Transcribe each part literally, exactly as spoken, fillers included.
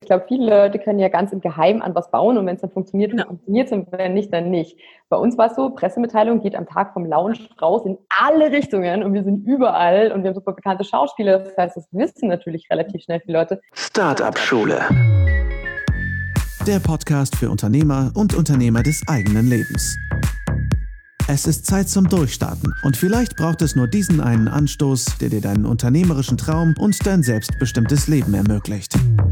glaube, viele Leute können ja ganz im Geheimen an was bauen und wenn es dann funktioniert, dann Genau. funktioniert es und wenn nicht, dann nicht. Bei uns war es so, Pressemitteilung geht am Tag vom Launch raus in alle Richtungen und wir sind überall und wir haben super bekannte Schauspieler. Das heißt, das wissen natürlich relativ schnell viele Leute. Startup-Schule. Der Podcast für Unternehmer und Unternehmer des eigenen Lebens. Es ist Zeit zum Durchstarten und vielleicht braucht es nur diesen einen Anstoß, der dir deinen unternehmerischen Traum und dein selbstbestimmtes Leben ermöglicht.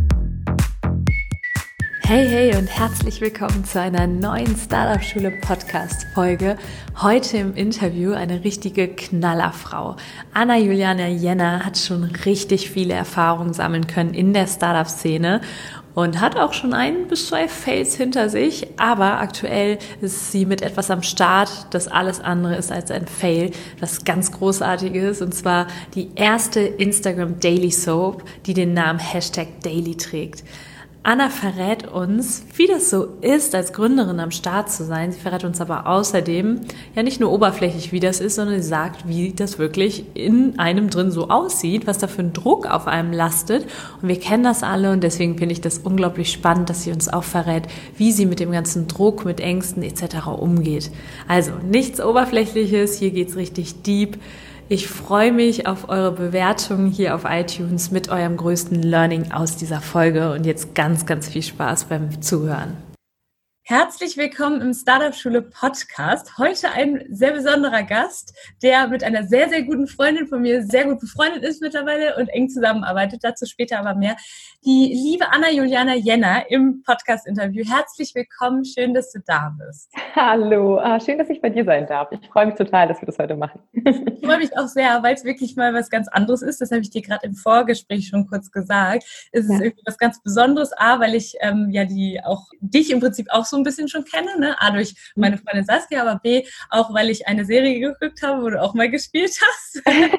Hey, hey und herzlich willkommen zu einer neuen Startup-Schule-Podcast-Folge. Heute im Interview eine richtige Knallerfrau. Anna-Juliana Jenner hat schon richtig viele Erfahrungen sammeln können in der Startup-Szene und hat auch schon ein bis zwei Fails hinter sich, aber aktuell ist sie mit etwas am Start, das alles andere ist als ein Fail, was ganz Großartiges, und zwar die erste Instagram Daily Soap, die den Namen Hashtag Daily trägt. Anna verrät uns, wie das so ist, als Gründerin am Start zu sein. Sie verrät uns aber außerdem ja nicht nur oberflächlich, wie das ist, sondern sie sagt, wie das wirklich in einem drin so aussieht, was da für ein Druck auf einem lastet. Und wir kennen das alle und deswegen finde ich das unglaublich spannend, dass sie uns auch verrät, wie sie mit dem ganzen Druck, mit Ängsten et cetera umgeht. Also nichts Oberflächliches, hier geht's richtig deep. Ich freue mich auf eure Bewertungen hier auf iTunes mit eurem größten Learning aus dieser Folge und jetzt ganz, ganz viel Spaß beim Zuhören. Herzlich willkommen im Startup-Schule-Podcast. Heute ein sehr besonderer Gast, der mit einer sehr, sehr guten Freundin von mir sehr gut befreundet ist mittlerweile und eng zusammenarbeitet. Dazu später aber mehr. Die liebe Anna-Juliana Jenner im Podcast-Interview. Herzlich willkommen. Schön, dass du da bist. Hallo, ah, schön, dass ich bei dir sein darf. Ich freue mich total, dass wir das heute machen. Ich freue mich auch sehr, weil es wirklich mal was ganz anderes ist. Das habe ich dir gerade im Vorgespräch schon kurz gesagt. Es Ja. ist irgendwie was ganz Besonderes. A, weil ich ähm, ja die auch dich im Prinzip auch so ein bisschen schon kenne, ne? A, durch meine Freundin Saskia, aber B, auch weil ich eine Serie geguckt habe, wo du auch mal gespielt hast.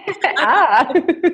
ah.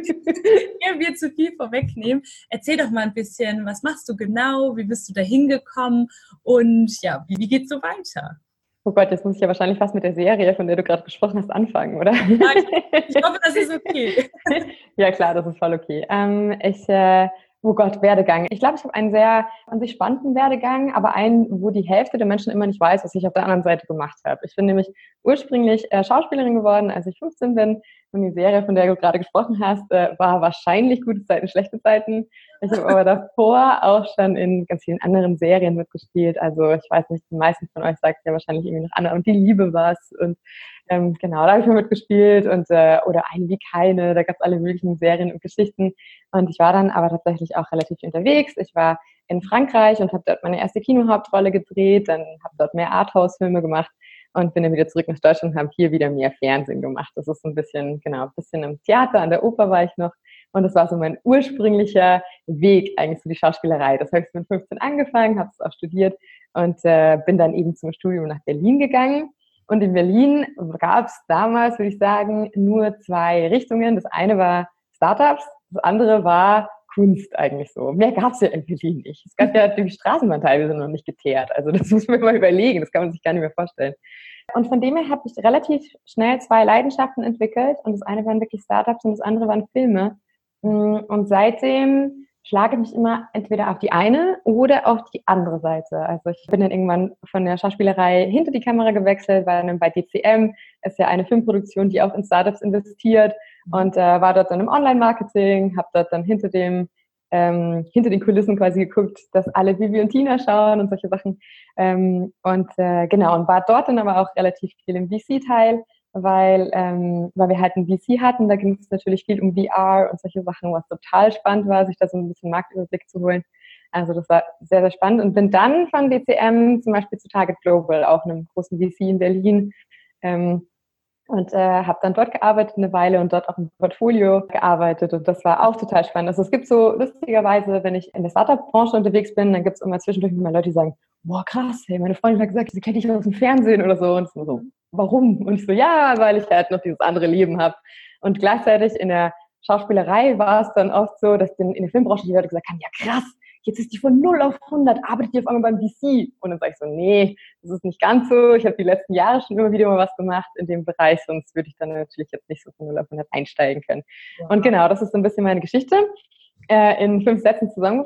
Hier wir zu viel vorwegnehmen. Erzähl doch mal ein bisschen, was machst du genau? Wie bist du da hingekommen? Und ja, wie, wie geht's so weiter? Oh Gott, jetzt muss ich ja wahrscheinlich fast mit der Serie, von der du gerade gesprochen hast, anfangen, oder? Ja, ich, ich hoffe, das ist okay. Ja klar, das ist voll okay. Ähm, ich, äh, oh Gott, Werdegang. Ich glaube, ich habe einen sehr an sich spannenden Werdegang, aber einen, wo die Hälfte der Menschen immer nicht weiß, was ich auf der anderen Seite gemacht habe. Ich bin nämlich ursprünglich äh, Schauspielerin geworden, als ich fünfzehn bin. Und die Serie, von der du gerade gesprochen hast, äh, war wahrscheinlich gute Zeiten, schlechte Zeiten. Ich habe aber davor auch schon in ganz vielen anderen Serien mitgespielt. Also ich weiß nicht, die meisten von euch sagt ja wahrscheinlich irgendwie noch Anna und die Liebe was. Und ähm, genau, da habe ich mal mitgespielt. Und äh, oder Eine wie keine, da gab es alle möglichen Serien und Geschichten. Und ich war dann aber tatsächlich auch relativ viel unterwegs. Ich war in Frankreich und habe dort meine erste Kinohauptrolle gedreht. Dann habe dort mehr Arthouse-Filme gemacht. Und bin dann wieder zurück nach Deutschland und habe hier wieder mehr Fernsehen gemacht. Das ist so ein bisschen, genau, ein bisschen im Theater, an der Oper war ich noch. Und das war so mein ursprünglicher Weg eigentlich zu die Schauspielerei. Das habe ich mit fünfzehn angefangen, habe es auch studiert und äh, bin dann eben zum Studium nach Berlin gegangen. Und in Berlin gab es damals, würde ich sagen, nur zwei Richtungen. Das eine war Startups, das andere war Kunst eigentlich so. Mehr gab es ja in Berlin nicht. Es gab ja die Straßenbahn teilweise noch nicht geteert. Also das muss man mal überlegen, das kann man sich gar nicht mehr vorstellen. Und von dem her habe ich relativ schnell zwei Leidenschaften entwickelt. Und das eine waren wirklich Startups und das andere waren Filme. Und seitdem schlage ich mich immer entweder auf die eine oder auf die andere Seite. Also ich bin dann irgendwann von der Schauspielerei hinter die Kamera gewechselt, weil dann bei D C M ist ja eine Filmproduktion, die auch in Startups investiert, und äh, war dort dann im Online-Marketing, habe dort dann hinter dem ähm, hinter den Kulissen quasi geguckt, dass alle Bibi und Tina schauen und solche Sachen. Ähm, und äh, genau, und war dort dann aber auch relativ viel im V C-Teil, weil, ähm, weil wir halt ein V C hatten. Da ging es natürlich viel um V R und solche Sachen, was total spannend war, sich da so ein bisschen Marktüberblick zu holen. Also das war sehr, sehr spannend. Und bin dann von D C M zum Beispiel zu Target Global, auch einem großen V C in Berlin, ähm, und äh, habe dann dort gearbeitet eine Weile und dort auch im Portfolio gearbeitet. Und das war auch total spannend. Also es gibt so, lustigerweise, wenn ich in der Startup-Branche unterwegs bin, dann gibt es immer zwischendurch immer Leute, die sagen, boah, krass, hey, meine Freundin hat gesagt, sie kennt dich aus dem Fernsehen oder so. Und ich so, warum? Und ich so, ja, weil ich halt noch dieses andere Leben habe. Und gleichzeitig in der Schauspielerei war es dann oft so, dass in der Filmbranche die Leute gesagt haben, ja krass, jetzt ist die von null auf hundert, arbeitet die auf einmal beim V C. Und dann sage ich so, nee, das ist nicht ganz so. Ich habe die letzten Jahre schon immer wieder mal was gemacht in dem Bereich, sonst würde ich dann natürlich jetzt nicht so von null auf hundert einsteigen können. Ja. Und genau, das ist so ein bisschen meine Geschichte äh, in fünf Sätzen zusammengefasst.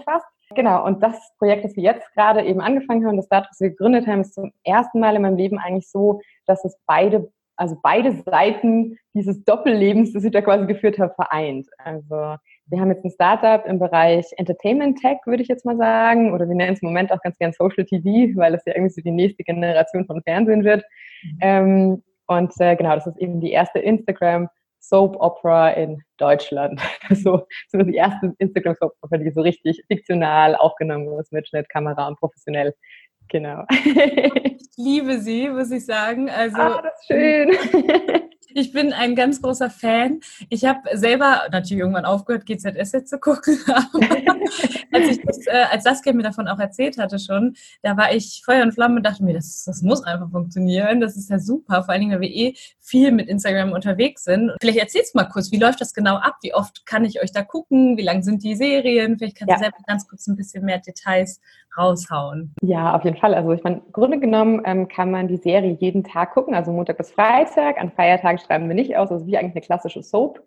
Genau, und das Projekt, das wir jetzt gerade eben angefangen haben, das Startup, das wir gegründet haben, ist zum ersten Mal in meinem Leben eigentlich so, dass es beide, also beide Seiten dieses Doppellebens, das ich da quasi geführt habe, vereint. Also wir haben jetzt ein Startup im Bereich Entertainment Tech, würde ich jetzt mal sagen, oder wir nennen es im Moment auch ganz gern Social T V, weil es ja irgendwie so die nächste Generation von Fernsehen wird. Mhm. Ähm, und äh, genau, das ist eben die erste Instagram Soap Opera in Deutschland. So, so die erste Instagram Soap Opera, die so richtig fiktional aufgenommen ist mit Schnitt, Kamera und professionell. Genau. Ich liebe sie, muss ich sagen. Also, ah, das ist schön. Ich bin ein ganz großer Fan. Ich habe selber natürlich irgendwann aufgehört, G Z S Z zu gucken. als, ich das, äh, als Saskia mir davon auch erzählt hatte schon, da war ich Feuer und Flamme und dachte mir, das, das muss einfach funktionieren. Das ist ja super, vor allen Dingen, weil wir eh viel mit Instagram unterwegs sind. Vielleicht erzählst du mal kurz, wie läuft das genau ab? Wie oft kann ich euch da gucken? Wie lang sind die Serien? Vielleicht kannst ja. du selber ganz kurz ein bisschen mehr Details raushauen. Ja, auf jeden Fall. Also ich meine, im Grunde genommen ähm, kann man die Serie jeden Tag gucken, also Montag bis Freitag. An Feiertagen schreiben wir nicht aus, also wie eigentlich eine klassische Soap.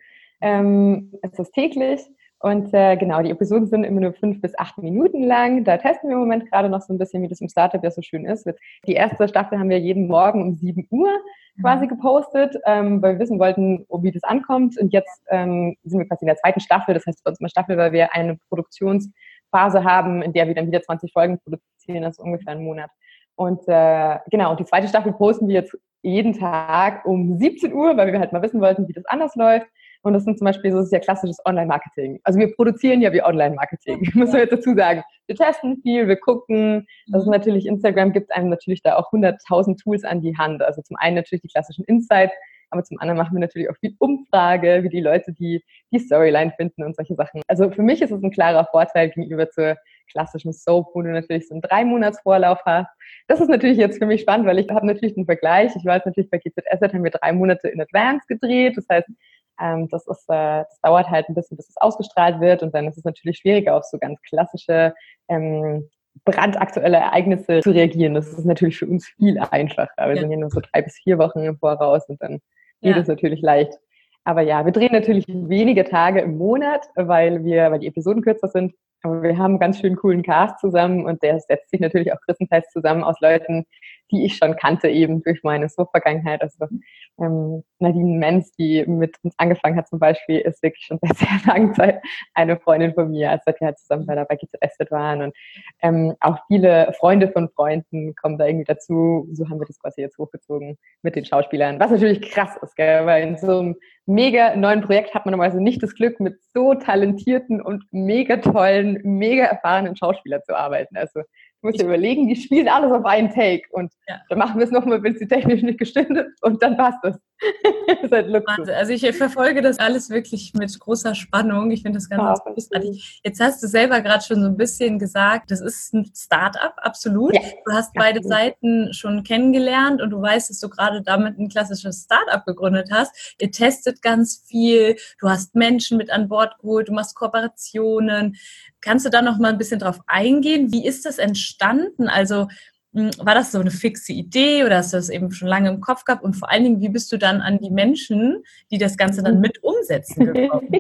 Ähm, es ist täglich und äh, genau, die Episoden sind immer nur fünf bis acht Minuten lang. Da testen wir im Moment gerade noch so ein bisschen, wie das im Startup ja so schön ist. Die erste Staffel haben wir jeden Morgen um sieben Uhr quasi gepostet, ähm, weil wir wissen wollten, wie das ankommt. Und jetzt ähm, sind wir quasi in der zweiten Staffel, das heißt bei uns immer Staffel, weil wir eine Produktionsphase haben, in der wir dann wieder zwanzig Folgen produzieren, das ist ungefähr ein Monat. Und äh, genau, und die zweite Staffel posten wir jetzt jeden Tag um siebzehn Uhr, weil wir halt mal wissen wollten, wie das anders läuft. Und das sind zum Beispiel, so das ist ja klassisches Online-Marketing. Also wir produzieren ja wie Online-Marketing, muss man jetzt dazu sagen. Wir testen viel, wir gucken. Das ist natürlich, Instagram gibt einem natürlich da auch hunderttausend Tools an die Hand. Also zum einen natürlich die klassischen Insights, aber zum anderen machen wir natürlich auch viel Umfrage, wie die Leute die, die Storyline finden und solche Sachen. Also für mich ist es ein klarer Vorteil gegenüber zur klassischen Soap, wo du natürlich so einen drei Monats Vorlauf hast. Das ist natürlich jetzt für mich spannend, weil ich habe natürlich einen Vergleich. Ich weiß natürlich, bei G Z S Z haben wir drei Monate in Advance gedreht. Das heißt, ähm, das, ist, äh, das dauert halt ein bisschen, bis es ausgestrahlt wird. Und dann ist es natürlich schwieriger, auf so ganz klassische ähm, brandaktuelle Ereignisse zu reagieren. Das ist natürlich für uns viel einfacher. Wir ja. sind ja nur so drei bis vier Wochen im Voraus und dann geht ja. es natürlich leicht. Aber ja, wir drehen natürlich wenige Tage im Monat, weil wir, weil die Episoden kürzer sind. Aber wir haben einen ganz schön coolen Cast zusammen und der setzt sich natürlich auch größtenteils zusammen aus Leuten, die ich schon kannte, eben durch meine So-Vergangenheit. Also ähm, Nadine Menz, die mit uns angefangen hat zum Beispiel, ist wirklich schon seit sehr langer Zeit eine Freundin von mir, als wir halt zusammen bei der bei G Z S Z waren. Und ähm, auch viele Freunde von Freunden kommen da irgendwie dazu. So haben wir das quasi jetzt hochgezogen mit den Schauspielern. Was natürlich krass ist, gell? Weil in so einem mega neuen Projekt hat man normalerweise nicht das Glück, mit so talentierten und mega tollen, mega erfahrenen Schauspielern zu arbeiten. Also ich muss dir überlegen, die spielen alles auf einen Take und ja. dann machen wir es nochmal, wenn es die technisch nicht gestimmt ist und dann passt es. Das ist halt Luxus. Also ich verfolge das alles wirklich mit großer Spannung. Ich finde das ganz oh, großartig. Jetzt hast du selber gerade schon so ein bisschen gesagt, das ist ein Start-up, absolut. Ja, du hast beide absolut. Seiten schon kennengelernt und du weißt, dass du gerade damit ein klassisches Start-up gegründet hast. Ihr testet ganz viel, du hast Menschen mit an Bord geholt, du machst Kooperationen. Kannst du da noch mal ein bisschen drauf eingehen? Wie ist das entstanden? Also war das so eine fixe Idee oder hast du das eben schon lange im Kopf gehabt? Und vor allen Dingen, wie bist du dann an die Menschen, die das Ganze dann mit umsetzen, gekommen?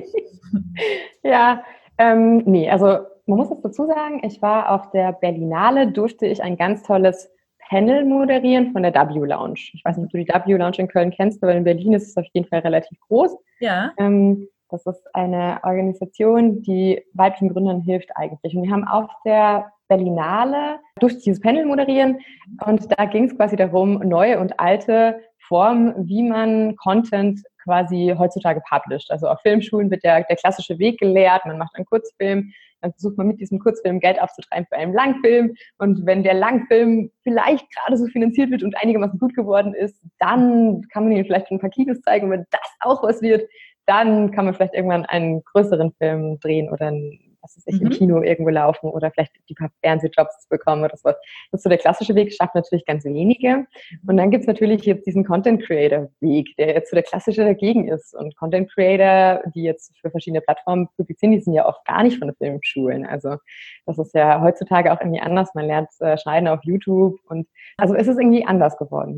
ja, ähm, nee, also man muss es dazu sagen, ich war auf der Berlinale, durfte ich ein ganz tolles Panel moderieren von der W Lounge. Ich weiß nicht, ob du die W Lounge in Köln kennst, aber in Berlin ist es auf jeden Fall relativ groß. Ja. Ähm, das ist eine Organisation, die weiblichen Gründern hilft eigentlich. Und wir haben auf der Berlinale durch dieses Panel moderieren und da ging es quasi darum, neue und alte Formen, wie man Content quasi heutzutage published. Also auf Filmschulen wird der, der klassische Weg gelehrt, man macht einen Kurzfilm, dann versucht man mit diesem Kurzfilm Geld aufzutreiben für einen Langfilm und wenn der Langfilm vielleicht gerade so finanziert wird und einigermaßen gut geworden ist, dann kann man ihnen vielleicht ein paar Kinos zeigen und wenn das auch was wird, dann kann man vielleicht irgendwann einen größeren Film drehen oder einen, was weiß ich, mhm. im Kino irgendwo laufen oder vielleicht die paar Fernsehjobs bekommen oder sowas. Das ist so der klassische Weg, schafft natürlich ganz wenige. Und dann gibt's natürlich jetzt diesen Content-Creator-Weg, der jetzt so der klassische dagegen ist. Und Content-Creator, die jetzt für verschiedene Plattformen publizieren, die sind ja oft gar nicht von den Filmschulen. Also das ist ja heutzutage auch irgendwie anders. Man lernt äh, Schneiden auf YouTube und also es ist irgendwie anders geworden. Ja?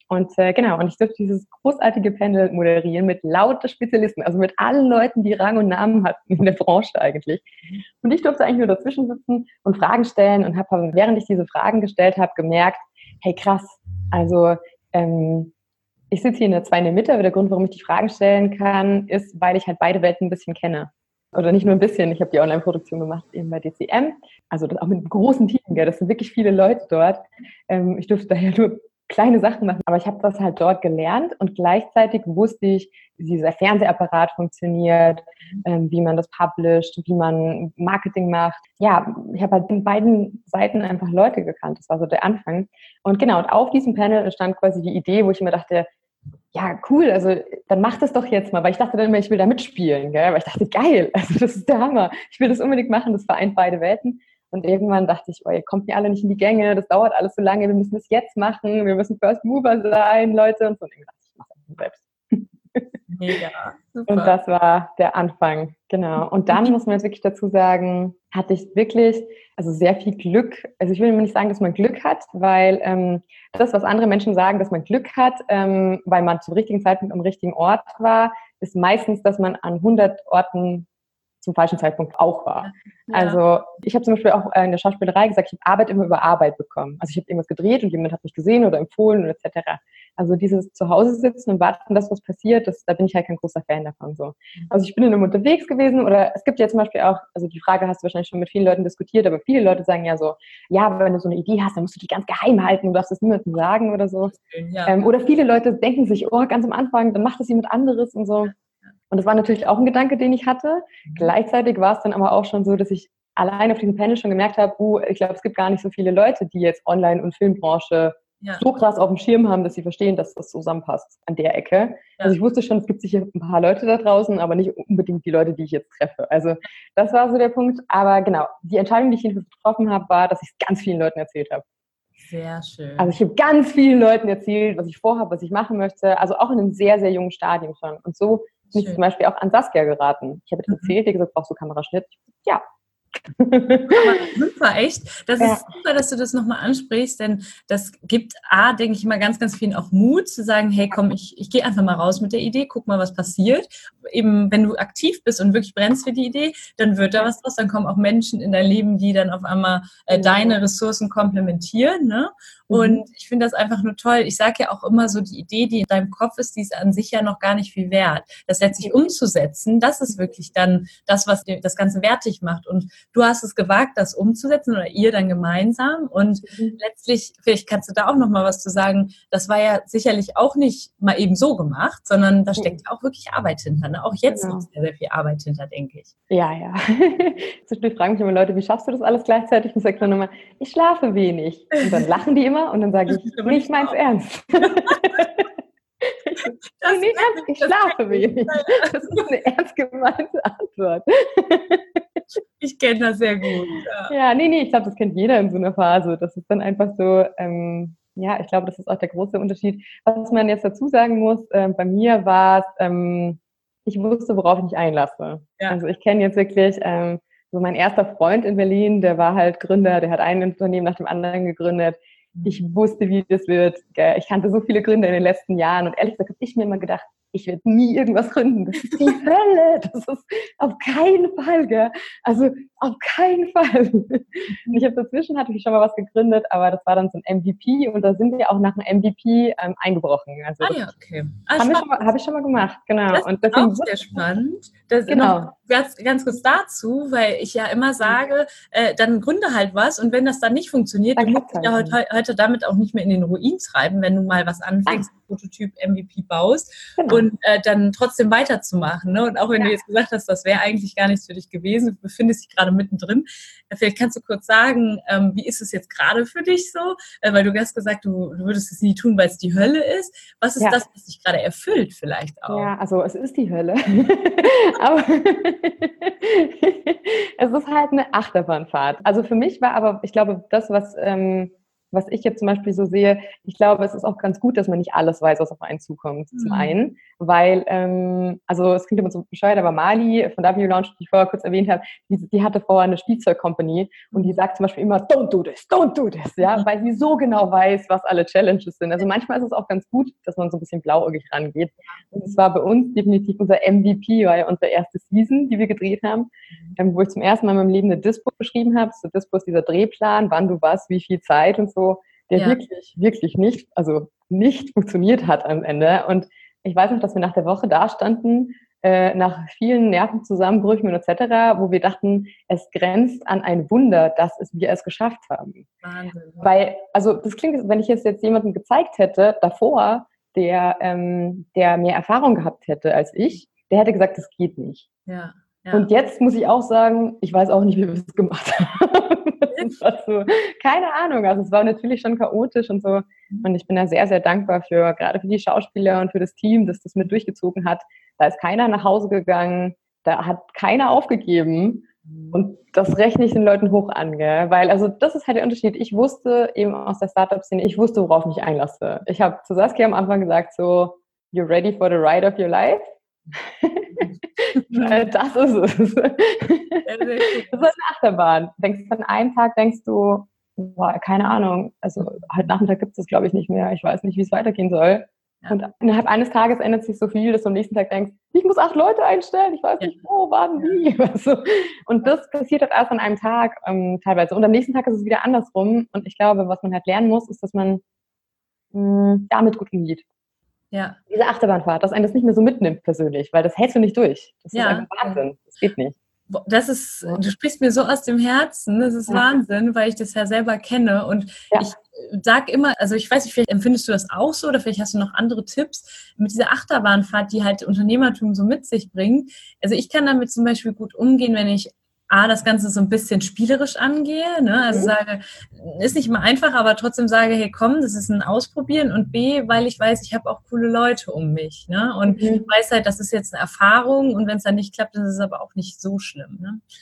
Und äh, genau, und ich durfte dieses großartige Panel moderieren mit lauter Spezialisten, also mit allen Leuten, die Rang und Namen hatten in der Branche eigentlich. Und ich durfte eigentlich nur dazwischen sitzen und Fragen stellen und habe, während ich diese Fragen gestellt habe, gemerkt, hey krass, also ähm, ich sitze hier in der zwei in der Mitte, aber der Grund, warum ich die Fragen stellen kann, ist, weil ich halt beide Welten ein bisschen kenne. Oder nicht nur ein bisschen, ich habe die Online-Produktion gemacht eben bei D C M, also das auch mit einem großen Team, gell? Das sind wirklich viele Leute dort. Ähm, ich durfte daher nur kleine Sachen machen, aber ich habe das halt dort gelernt und gleichzeitig wusste ich, wie dieser Fernsehapparat funktioniert, ähm, wie man das publisht, wie man Marketing macht. Ja, ich habe halt in beiden Seiten einfach Leute gekannt. Das war so der Anfang. Und genau, und auf diesem Panel entstand quasi die Idee, wo ich mir dachte, ja, cool, also dann mach das doch jetzt mal, weil ich dachte dann immer, ich will da mitspielen, gell? Weil ich dachte, geil, also das ist der Hammer. Ich will das unbedingt machen, das vereint beide Welten. Und irgendwann dachte ich, oh, ihr kommt mir alle nicht in die Gänge, das dauert alles so lange, wir müssen das jetzt machen, wir müssen First Mover sein, Leute. Und so, und ich dachte, ich mache das selbst. Mega, super. Und das war der Anfang, genau. Und dann muss man jetzt wirklich dazu sagen, hatte ich wirklich, also sehr viel Glück. Also ich will immer nicht sagen, dass man Glück hat, weil ähm, das, was andere Menschen sagen, dass man Glück hat, ähm, weil man zum richtigen Zeitpunkt am richtigen Ort war, ist meistens, dass man an hundert Orten zum falschen Zeitpunkt auch war. Ja. Also ich habe zum Beispiel auch in der Schauspielerei gesagt, ich habe Arbeit immer über Arbeit bekommen. Also ich habe irgendwas gedreht und jemand hat mich gesehen oder empfohlen und et cetera. Also dieses Zuhause sitzen und warten, dass was passiert, das, da bin ich halt kein großer Fan davon. So. Also ich bin dann unterwegs gewesen oder es gibt ja zum Beispiel auch, also die Frage hast du wahrscheinlich schon mit vielen Leuten diskutiert, aber viele Leute sagen ja so, ja, wenn du so eine Idee hast, dann musst du die ganz geheim halten, du darfst das niemandem sagen oder so. Ja. Ähm, oder viele Leute denken sich, oh, ganz am Anfang, dann macht das jemand anderes und so. Und das war natürlich auch ein Gedanke, den ich hatte. Mhm. Gleichzeitig war es dann aber auch schon so, dass ich allein auf diesem Panel schon gemerkt habe, uh, ich glaube, es gibt gar nicht so viele Leute, die jetzt Online- und Filmbranche ja. so krass auf dem Schirm haben, dass sie verstehen, dass das zusammenpasst an der Ecke. Ja. Also ich wusste schon, es gibt sicher ein paar Leute da draußen, aber nicht unbedingt die Leute, die ich jetzt treffe. Also das war so der Punkt. Aber genau, die Entscheidung, die ich jedenfalls getroffen habe, war, dass ich es ganz vielen Leuten erzählt habe. Sehr schön. Also ich habe ganz vielen Leuten erzählt, was ich vorhabe, was ich machen möchte. Also auch in einem sehr, sehr jungen Stadium schon. Und so bin ich zum Beispiel auch an Saskia geraten. Ich habe das erzählt, die gesagt, brauchst du Kameraschnitt? Ja. Super, echt. Das ja. ist super, dass du das nochmal ansprichst, denn das gibt A, denke ich mal, ganz, ganz vielen auch Mut zu sagen, hey, komm, ich, ich gehe einfach mal raus mit der Idee, guck mal, was passiert. Eben, wenn du aktiv bist und wirklich brennst für die Idee, dann wird da was draus, dann kommen auch Menschen in dein Leben, die dann auf einmal äh, deine Ressourcen komplementieren, ne? Und ich finde das einfach nur toll. Ich sage ja auch immer so, die Idee, die in deinem Kopf ist, die ist an sich ja noch gar nicht viel wert. Das letztlich umzusetzen, das ist wirklich dann das, was dir das Ganze wertig macht. Und du hast es gewagt, das umzusetzen oder ihr dann gemeinsam. Und mhm. letztlich, vielleicht kannst du da auch noch mal was zu sagen, das war ja sicherlich auch nicht mal eben so gemacht, sondern da steckt ja auch wirklich Arbeit hinter. Ne? Auch jetzt genau. noch sehr, sehr viel Arbeit hinter, denke ich. Ja, ja. Zwischendurch fragen mich immer Leute, wie schaffst du das alles gleichzeitig? Und ich sage dann immer, ich schlafe wenig. Und dann lachen die immer und dann sage ich, nee, ich mein's ernst. Das nee, ernst, ich schlafe wenig. Das ist eine ernst gemeinte Antwort. Ich kenne das sehr gut. Ja, ja nee, nee, ich glaube, das kennt jeder in so einer Phase. Das ist dann einfach so, ähm, ja, ich glaube, das ist auch der große Unterschied. Was man jetzt dazu sagen muss, äh, bei mir war es, ähm, ich wusste, worauf ich mich einlasse. Ja. Also ich kenne jetzt wirklich, ähm, so mein erster Freund in Berlin, der war halt Gründer, der hat ein Unternehmen nach dem anderen gegründet. Ich wusste, wie das wird. Ich kannte so viele Gründer in den letzten Jahren und ehrlich gesagt habe ich mir immer gedacht, ich werde nie irgendwas gründen. Das ist die Hölle. Das ist auf keinen Fall, gell? Also auf keinen Fall. Und ich habe dazwischen, hatte ich schon mal was gegründet, aber das war dann so ein M V P und da sind wir auch nach einem M V P ähm, eingebrochen. Also ah ja, okay. Ah, habe ich, hab ich schon mal gemacht, genau. Das und ist auch sehr spannend. Das genau. Ganz, ganz kurz dazu, weil ich ja immer sage, äh, dann gründe halt was und wenn das dann nicht funktioniert, dann musst du ja heute, heute damit auch nicht mehr in den Ruin treiben, wenn du mal was anfängst, ah. Prototyp M V P baust genau. und äh, dann trotzdem weiterzumachen. Ne? Und auch wenn ja. du jetzt gesagt hast, das wäre eigentlich gar nichts für dich gewesen, du befindest dich gerade mittendrin. Vielleicht kannst du kurz sagen, ähm, wie ist es jetzt gerade für dich so? Äh, weil du hast gesagt, du, du würdest es nie tun, weil es die Hölle ist. Was ist ja. das, was dich gerade erfüllt vielleicht auch? Ja, also es ist die Hölle. Aber es ist halt eine Achterbahnfahrt. Also für mich war aber, ich glaube, das, was ähm, was ich jetzt zum Beispiel so sehe, ich glaube, es ist auch ganz gut, dass man nicht alles weiß, was auf einen zukommt, mhm. zum einen, weil, ähm, also es klingt immer so bescheuert, aber Mali von W Lounge, die ich vorher kurz erwähnt habe, die, die hatte vorher eine Spielzeug-Company und die sagt zum Beispiel immer, don't do this, don't do this, ja, weil sie so genau weiß, was alle Challenges sind. Also manchmal ist es auch ganz gut, dass man so ein bisschen blauäugig rangeht. Und es war bei uns definitiv unser M V P, war ja unsere erste Season, die wir gedreht haben, ähm, wo ich zum ersten Mal in meinem Leben eine Dispo beschrieben habe. So Dispo ist dieser Drehplan, wann du was, wie viel Zeit und so, der ja. wirklich, wirklich nicht, also nicht funktioniert hat am Ende. Und ich weiß noch, dass wir nach der Woche da standen, äh, nach vielen Nervenzusammenbrüchen und et cetera, wo wir dachten, es grenzt an ein Wunder, dass es, wir es geschafft haben. Wahnsinn. Weil, also das klingt, wenn ich es jetzt jemandem gezeigt hätte, davor, der, ähm, der mehr Erfahrung gehabt hätte als ich, der hätte gesagt, das geht nicht. Ja. Ja. Und jetzt muss ich auch sagen, ich weiß auch nicht, wie wir es gemacht haben. Das war so, keine Ahnung, also es war natürlich schon chaotisch und so. Und ich bin da sehr, sehr dankbar für, gerade für die Schauspieler und für das Team, das das mit durchgezogen hat. Da ist keiner nach Hause gegangen, da hat keiner aufgegeben. Und das rechne ich den Leuten hoch an, gell? Weil, also das ist halt der Unterschied. Ich wusste eben aus der Startup-Szene, ich wusste, worauf ich mich einlasse. Ich habe zu Saskia am Anfang gesagt so, you're ready for the ride of your life? Das ist es. Das ist eine Achterbahn. Denkst du an einem Tag, denkst du, boah, keine Ahnung, also heute Nachmittag gibt es das, glaube ich, nicht mehr. Ich weiß nicht, wie es weitergehen soll. Ja. Und innerhalb eines Tages ändert sich so viel, dass du am nächsten Tag denkst, ich muss acht Leute einstellen, ich weiß nicht, wo, wann, wie. Also, und das passiert halt erst an einem Tag ähm, teilweise. Und am nächsten Tag ist es wieder andersrum. Und ich glaube, was man halt lernen muss, ist, dass man mh, damit gut umgeht. Ja. Diese Achterbahnfahrt, dass einen das nicht mehr so mitnimmt persönlich, weil das hältst du nicht durch. Das ja. ist einfach Wahnsinn. Das geht nicht. Das ist, du sprichst mir so aus dem Herzen, das ist ja. Wahnsinn, weil ich das ja selber kenne und ja. ich sag immer, also ich weiß nicht, vielleicht empfindest du das auch so oder vielleicht hast du noch andere Tipps mit dieser Achterbahnfahrt, die halt Unternehmertum so mit sich bringt. Also ich kann damit zum Beispiel gut umgehen, wenn ich A, das Ganze so ein bisschen spielerisch angehe, ne? Also mhm. sage, ist nicht immer einfach, aber trotzdem sage, hey komm, das ist ein Ausprobieren und B, weil ich weiß, ich habe auch coole Leute um mich, ne? Und mhm. ich weiß halt, das ist jetzt eine Erfahrung und wenn es dann nicht klappt, dann ist es aber auch nicht so schlimm,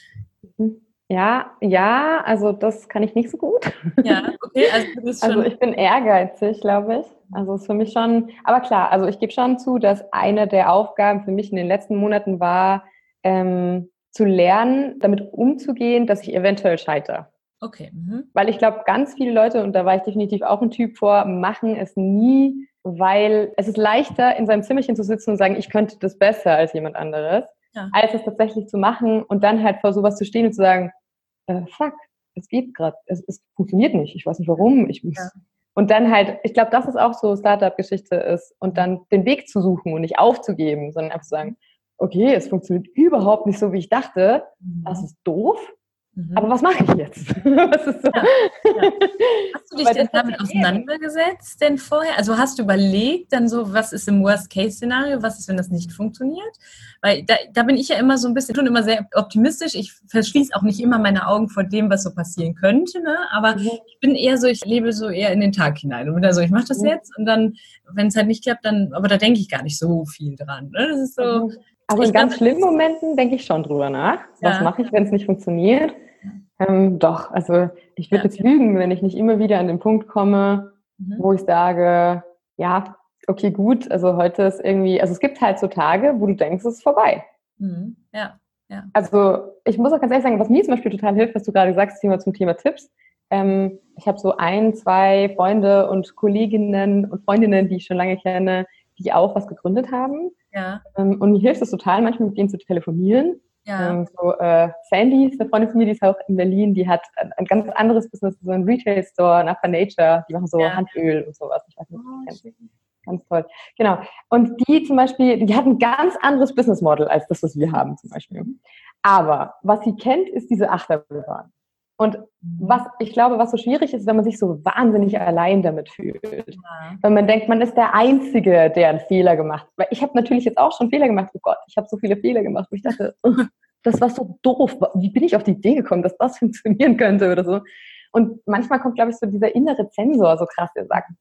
ne? Ja, ja, also das kann ich nicht so gut. Ja, okay, also du bist schon... Also ich bin ehrgeizig, glaube ich. Also es ist für mich schon, aber klar, also ich gebe schon zu, dass eine der Aufgaben für mich in den letzten Monaten war, ähm, zu lernen, damit umzugehen, dass ich eventuell scheitere. Okay. Mhm. Weil ich glaube, ganz viele Leute, und da war ich definitiv auch ein Typ vor, machen es nie, weil es ist leichter, in seinem Zimmerchen zu sitzen und sagen, ich könnte das besser als jemand anderes, ja. als es tatsächlich zu machen und dann halt vor sowas zu stehen und zu sagen, äh, fuck, es geht gerade, es, es funktioniert nicht, ich weiß nicht warum, ich muss... Ja. Und dann halt, ich glaube, das ist auch so Startup-Geschichte ist und dann den Weg zu suchen und nicht aufzugeben, sondern einfach zu sagen, okay, es funktioniert überhaupt nicht so, wie ich dachte. Das ist doof. Mhm. Aber was mache ich jetzt? Was ist so? Ja, ja. Hast du dich denn damit auseinandergesetzt denn vorher? Also hast du überlegt dann so, was ist im Worst-Case-Szenario? Was ist, wenn das nicht funktioniert? Weil da, da bin ich ja immer so ein bisschen, schon immer sehr optimistisch. Ich verschließe auch nicht immer meine Augen vor dem, was so passieren könnte. Ne? Aber mhm. ich bin eher so, ich lebe so eher in den Tag hinein. Und bin da so, ich mache das mhm. jetzt. Und dann, wenn es halt nicht klappt, dann, aber da denke ich gar nicht so viel dran. Ne? Das ist so... Mhm. Also in ganz schlimmen Momenten denke ich schon drüber nach. Was ja. mache ich, wenn es nicht funktioniert? Ähm, doch, also ich würde ja. jetzt lügen, wenn ich nicht immer wieder an den Punkt komme, mhm. wo ich sage, ja, okay, gut, also heute ist irgendwie, also es gibt halt so Tage, wo du denkst, es ist vorbei. Mhm. Ja, ja. Also ich muss auch ganz ehrlich sagen, was mir zum Beispiel total hilft, was du gerade sagst, Thema zum Thema Tipps. Ähm, ich habe so ein, zwei Freunde und Kolleginnen und Freundinnen, die ich schon lange kenne, die auch was gegründet haben. Ja. Ähm, und mir hilft es total, manchmal mit denen zu telefonieren. Ja. Ähm, so, äh, Sandy ist eine Freundin von mir, die ist auch in Berlin, die hat ein, ein ganz anderes Business, so ein Retail-Store, Nappa Nature, die machen so ja. Handöl und sowas. Ich weiß nicht, ob du kennst. Ganz toll. Genau. Und die zum Beispiel, die hat ein ganz anderes Business-Model als das, was wir haben zum Beispiel. Aber was sie kennt, ist diese Achterbahn. Und was ich glaube, was so schwierig ist, wenn man sich so wahnsinnig allein damit fühlt. Ja. Wenn man denkt, man ist der Einzige, der einen Fehler gemacht hat. Weil ich habe natürlich jetzt auch schon Fehler gemacht. Oh Gott, ich habe so viele Fehler gemacht, wo ich dachte, oh, das war so doof. Wie bin ich auf die Idee gekommen, dass das funktionieren könnte oder so. Und manchmal kommt, glaube ich, so dieser innere Zensor so krass, der sagt,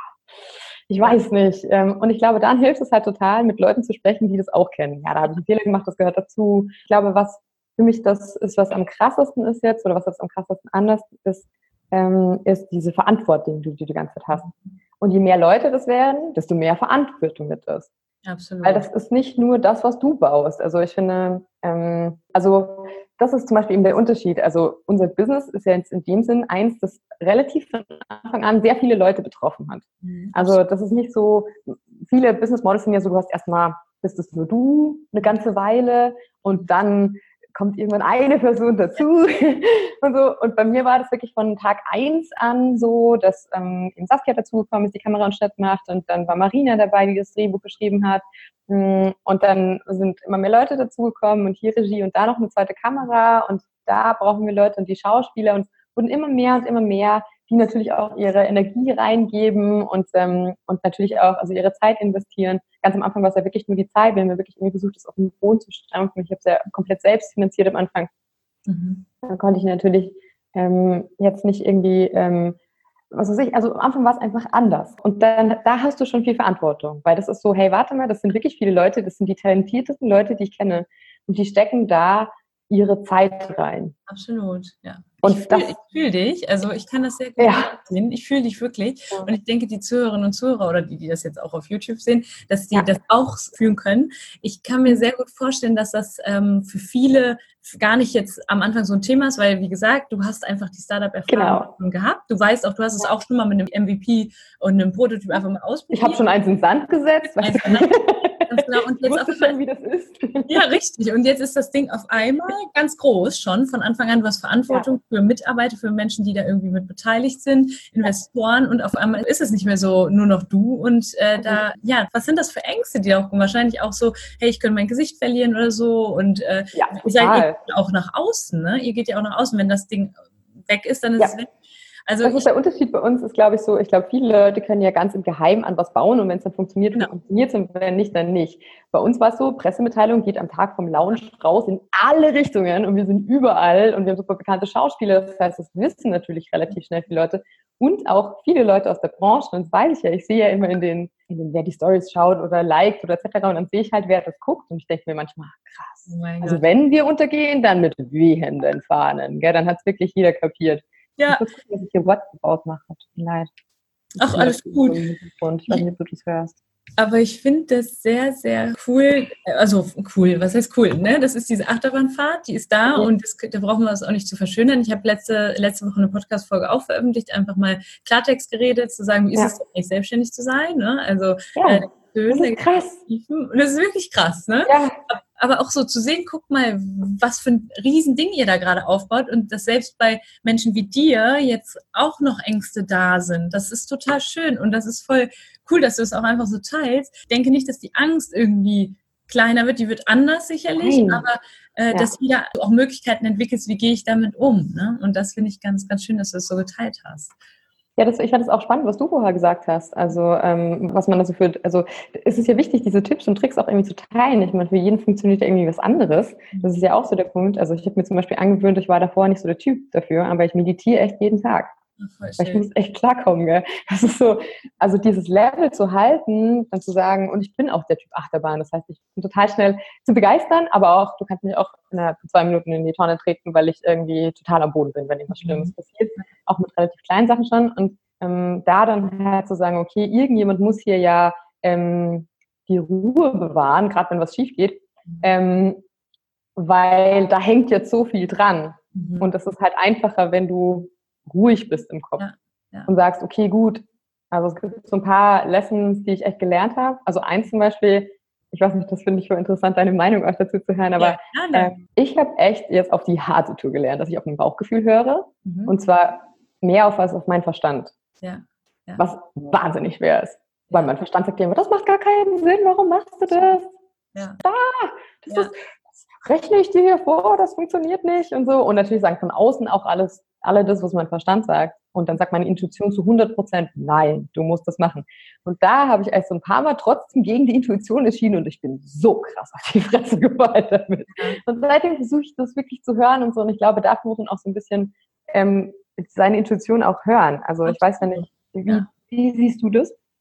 ich weiß nicht. Und ich glaube, dann hilft es halt total, mit Leuten zu sprechen, die das auch kennen. Ja, da habe ich einen Fehler gemacht, das gehört dazu. Ich glaube, was für mich das ist, was am krassesten ist jetzt, oder was jetzt am krassesten anders ist, ähm, ist diese Verantwortung, die du die ganze Zeit hast. Und je mehr Leute das werden, desto mehr Verantwortung wird das. Absolut. Weil das ist nicht nur das, was du baust. Also ich finde, ähm, also das ist zum Beispiel eben der Unterschied. Also unser Business ist ja jetzt in dem Sinn eins, das relativ von Anfang an sehr viele Leute betroffen hat. Mhm. Also das ist nicht so, viele Business Models sind ja so, du hast erstmal, bist es nur du eine ganze Weile und dann kommt irgendwann eine Person dazu und so. Und bei mir war das wirklich von Tag eins an so, dass ähm, eben Saskia dazugekommen ist, die Kamera und Schnitt macht, und dann war Marina dabei, die das Drehbuch geschrieben hat. Und dann sind immer mehr Leute dazugekommen und hier Regie und da noch eine zweite Kamera und da brauchen wir Leute und die Schauspieler, und es wurden immer mehr und immer mehr, die natürlich auch ihre Energie reingeben und, ähm, und natürlich auch also ihre Zeit investieren. Ganz am Anfang war es ja wirklich nur die Zeit. Wir haben ja wirklich irgendwie versucht, das auf den Boden zu stampfen. Ich habe es ja komplett selbst finanziert am Anfang. Mhm. Dann konnte ich natürlich ähm, jetzt nicht irgendwie, ähm, was weiß ich, also am Anfang war es einfach anders. Und dann, da hast du schon viel Verantwortung, weil das ist so, hey, warte mal, das sind wirklich viele Leute, das sind die talentiertesten Leute, die ich kenne. Und die stecken da ihre Zeit rein. Absolut, ja. Und ich fühle fühl dich, also ich kann das sehr gut ja. sehen. Ich fühle dich wirklich. Ja. Und ich denke, die Zuhörerinnen und Zuhörer oder die, die das jetzt auch auf YouTube sehen, dass die ja. das auch fühlen können. Ich kann mir sehr gut vorstellen, dass das ähm, für viele gar nicht jetzt am Anfang so ein Thema ist, weil, wie gesagt, du hast einfach die Startup-Erfahrung genau. gehabt. Du weißt auch, du hast es auch schon mal mit einem M V P und einem Prototyp einfach mal ausprobiert. Ich habe schon eins in den Sand gesetzt. Eins in den Sand. Ganz genau. Und jetzt wusste schon, wie das ist. Ja, richtig. Und jetzt ist das Ding auf einmal ganz groß schon. Von Anfang an, du hast Verantwortung ja. für Mitarbeiter, für Menschen, die da irgendwie mit beteiligt sind, Investoren, und auf einmal ist es nicht mehr so nur noch du. Und äh, da, ja, was sind das für Ängste, die auch wahrscheinlich auch so, hey, ich könnte mein Gesicht verlieren oder so. Und äh, ja, ihr seid auch nach außen, ne? Ihr geht ja auch nach außen. Wenn das Ding weg ist, dann ist ja. es weg. Also das ist der Unterschied bei uns, ist, glaube ich, so, ich glaube, viele Leute können ja ganz im Geheimen an was bauen und wenn es dann funktioniert, genau. dann funktioniert es, und wenn nicht, dann nicht. Bei uns war es so, Pressemitteilung geht am Tag vom Launch raus in alle Richtungen und wir sind überall und wir haben super bekannte Schauspieler, das heißt, das wissen natürlich relativ schnell viele Leute und auch viele Leute aus der Branche, und das weiß ich ja, ich sehe ja immer in den, in den wer die Stories schaut oder liked oder et cetera und dann sehe ich halt, wer das guckt und ich denke mir manchmal, krass, oh also Gott. Wenn wir untergehen, dann mit wehenden Fahnen, gell? Dann hat es wirklich jeder kapiert. Ja. Ich muss gucken, dass ich hier WhatsApp ausmache. Tut mir leid. Ach, alles gut. Ich weiß nicht, ob du das hörst. Aber ich finde das sehr, sehr cool. Also cool, was heißt cool? Ne? Das ist diese Achterbahnfahrt, die ist da mhm. und das, da brauchen wir das auch nicht zu verschönern. Ich habe letzte, letzte Woche eine Podcast-Folge auch veröffentlicht, einfach mal Klartext geredet, zu sagen, wie ist ja. es denn eigentlich, selbstständig zu sein? Ne? Also ja, äh, das ist krass. Und das ist wirklich krass, ne? Ja. Aber auch so zu sehen, guck mal, was für ein Riesending ihr da gerade aufbaut und dass selbst bei Menschen wie dir jetzt auch noch Ängste da sind. Das ist total schön und das ist voll cool, dass du es auch einfach so teilst. Ich denke nicht, dass die Angst irgendwie kleiner wird, die wird anders sicherlich, Nein. aber äh, ja. dass jeder auch Möglichkeiten entwickelt, wie gehe ich damit um, ne? Und das finde ich ganz, ganz schön, dass du es so geteilt hast. Ja, das, ich fand es auch spannend, was du vorher gesagt hast. Also, ähm, was man da so führt. Also, es ist ja wichtig, diese Tipps und Tricks auch irgendwie zu teilen. Ich meine, für jeden funktioniert ja irgendwie was anderes. Das ist ja auch so der Punkt. Also, ich habe mir zum Beispiel angewöhnt, ich war davor nicht so der Typ dafür, aber ich meditiere echt jeden Tag. Ach, ich muss echt klarkommen, gell? Das ist so, also dieses Level zu halten, dann zu sagen, und ich bin auch der Typ Achterbahn. Das heißt, ich bin total schnell zu begeistern, aber auch, du kannst mich auch innerhalb von zwei Minuten in die Tonne treten, weil ich irgendwie total am Boden bin, wenn irgendwas Schlimmes mhm. passiert. Auch mit relativ kleinen Sachen schon. Und ähm, da dann halt zu sagen, okay, irgendjemand muss hier ja ähm, die Ruhe bewahren, gerade wenn was schief geht, ähm, weil da hängt jetzt so viel dran. Mhm. Und das ist halt einfacher, wenn du ruhig bist im Kopf ja, ja. und sagst, okay, gut. Also es gibt so ein paar Lessons, die ich echt gelernt habe. Also eins zum Beispiel, ich weiß nicht, das finde ich voll interessant, deine Meinung auch dazu zu hören, aber ja, äh, ich habe echt jetzt auf die harte Tour gelernt, dass ich auf mein Bauchgefühl höre mhm. und zwar mehr auf als auf meinen Verstand. Ja, ja. Was wahnsinnig schwer ist. Ja. Weil mein Verstand sagt dir immer, das macht gar keinen Sinn, warum machst du das? Ja. Ah, das ja. ist, das rechne ich dir hier vor, das funktioniert nicht und so. Und natürlich sagen von außen auch alles, alle das, was mein Verstand sagt. Und dann sagt meine Intuition zu hundert Prozent, nein, du musst das machen. Und da habe ich erst so ein paar Mal trotzdem gegen die Intuition entschieden und ich bin so krass auf die Fresse gefallen damit. Und seitdem versuche ich das wirklich zu hören und so. Und ich glaube, dafür muss man auch so ein bisschen ähm, seine Intuition auch hören. Also ich weiß ja nicht, wie, ja. wie siehst du das?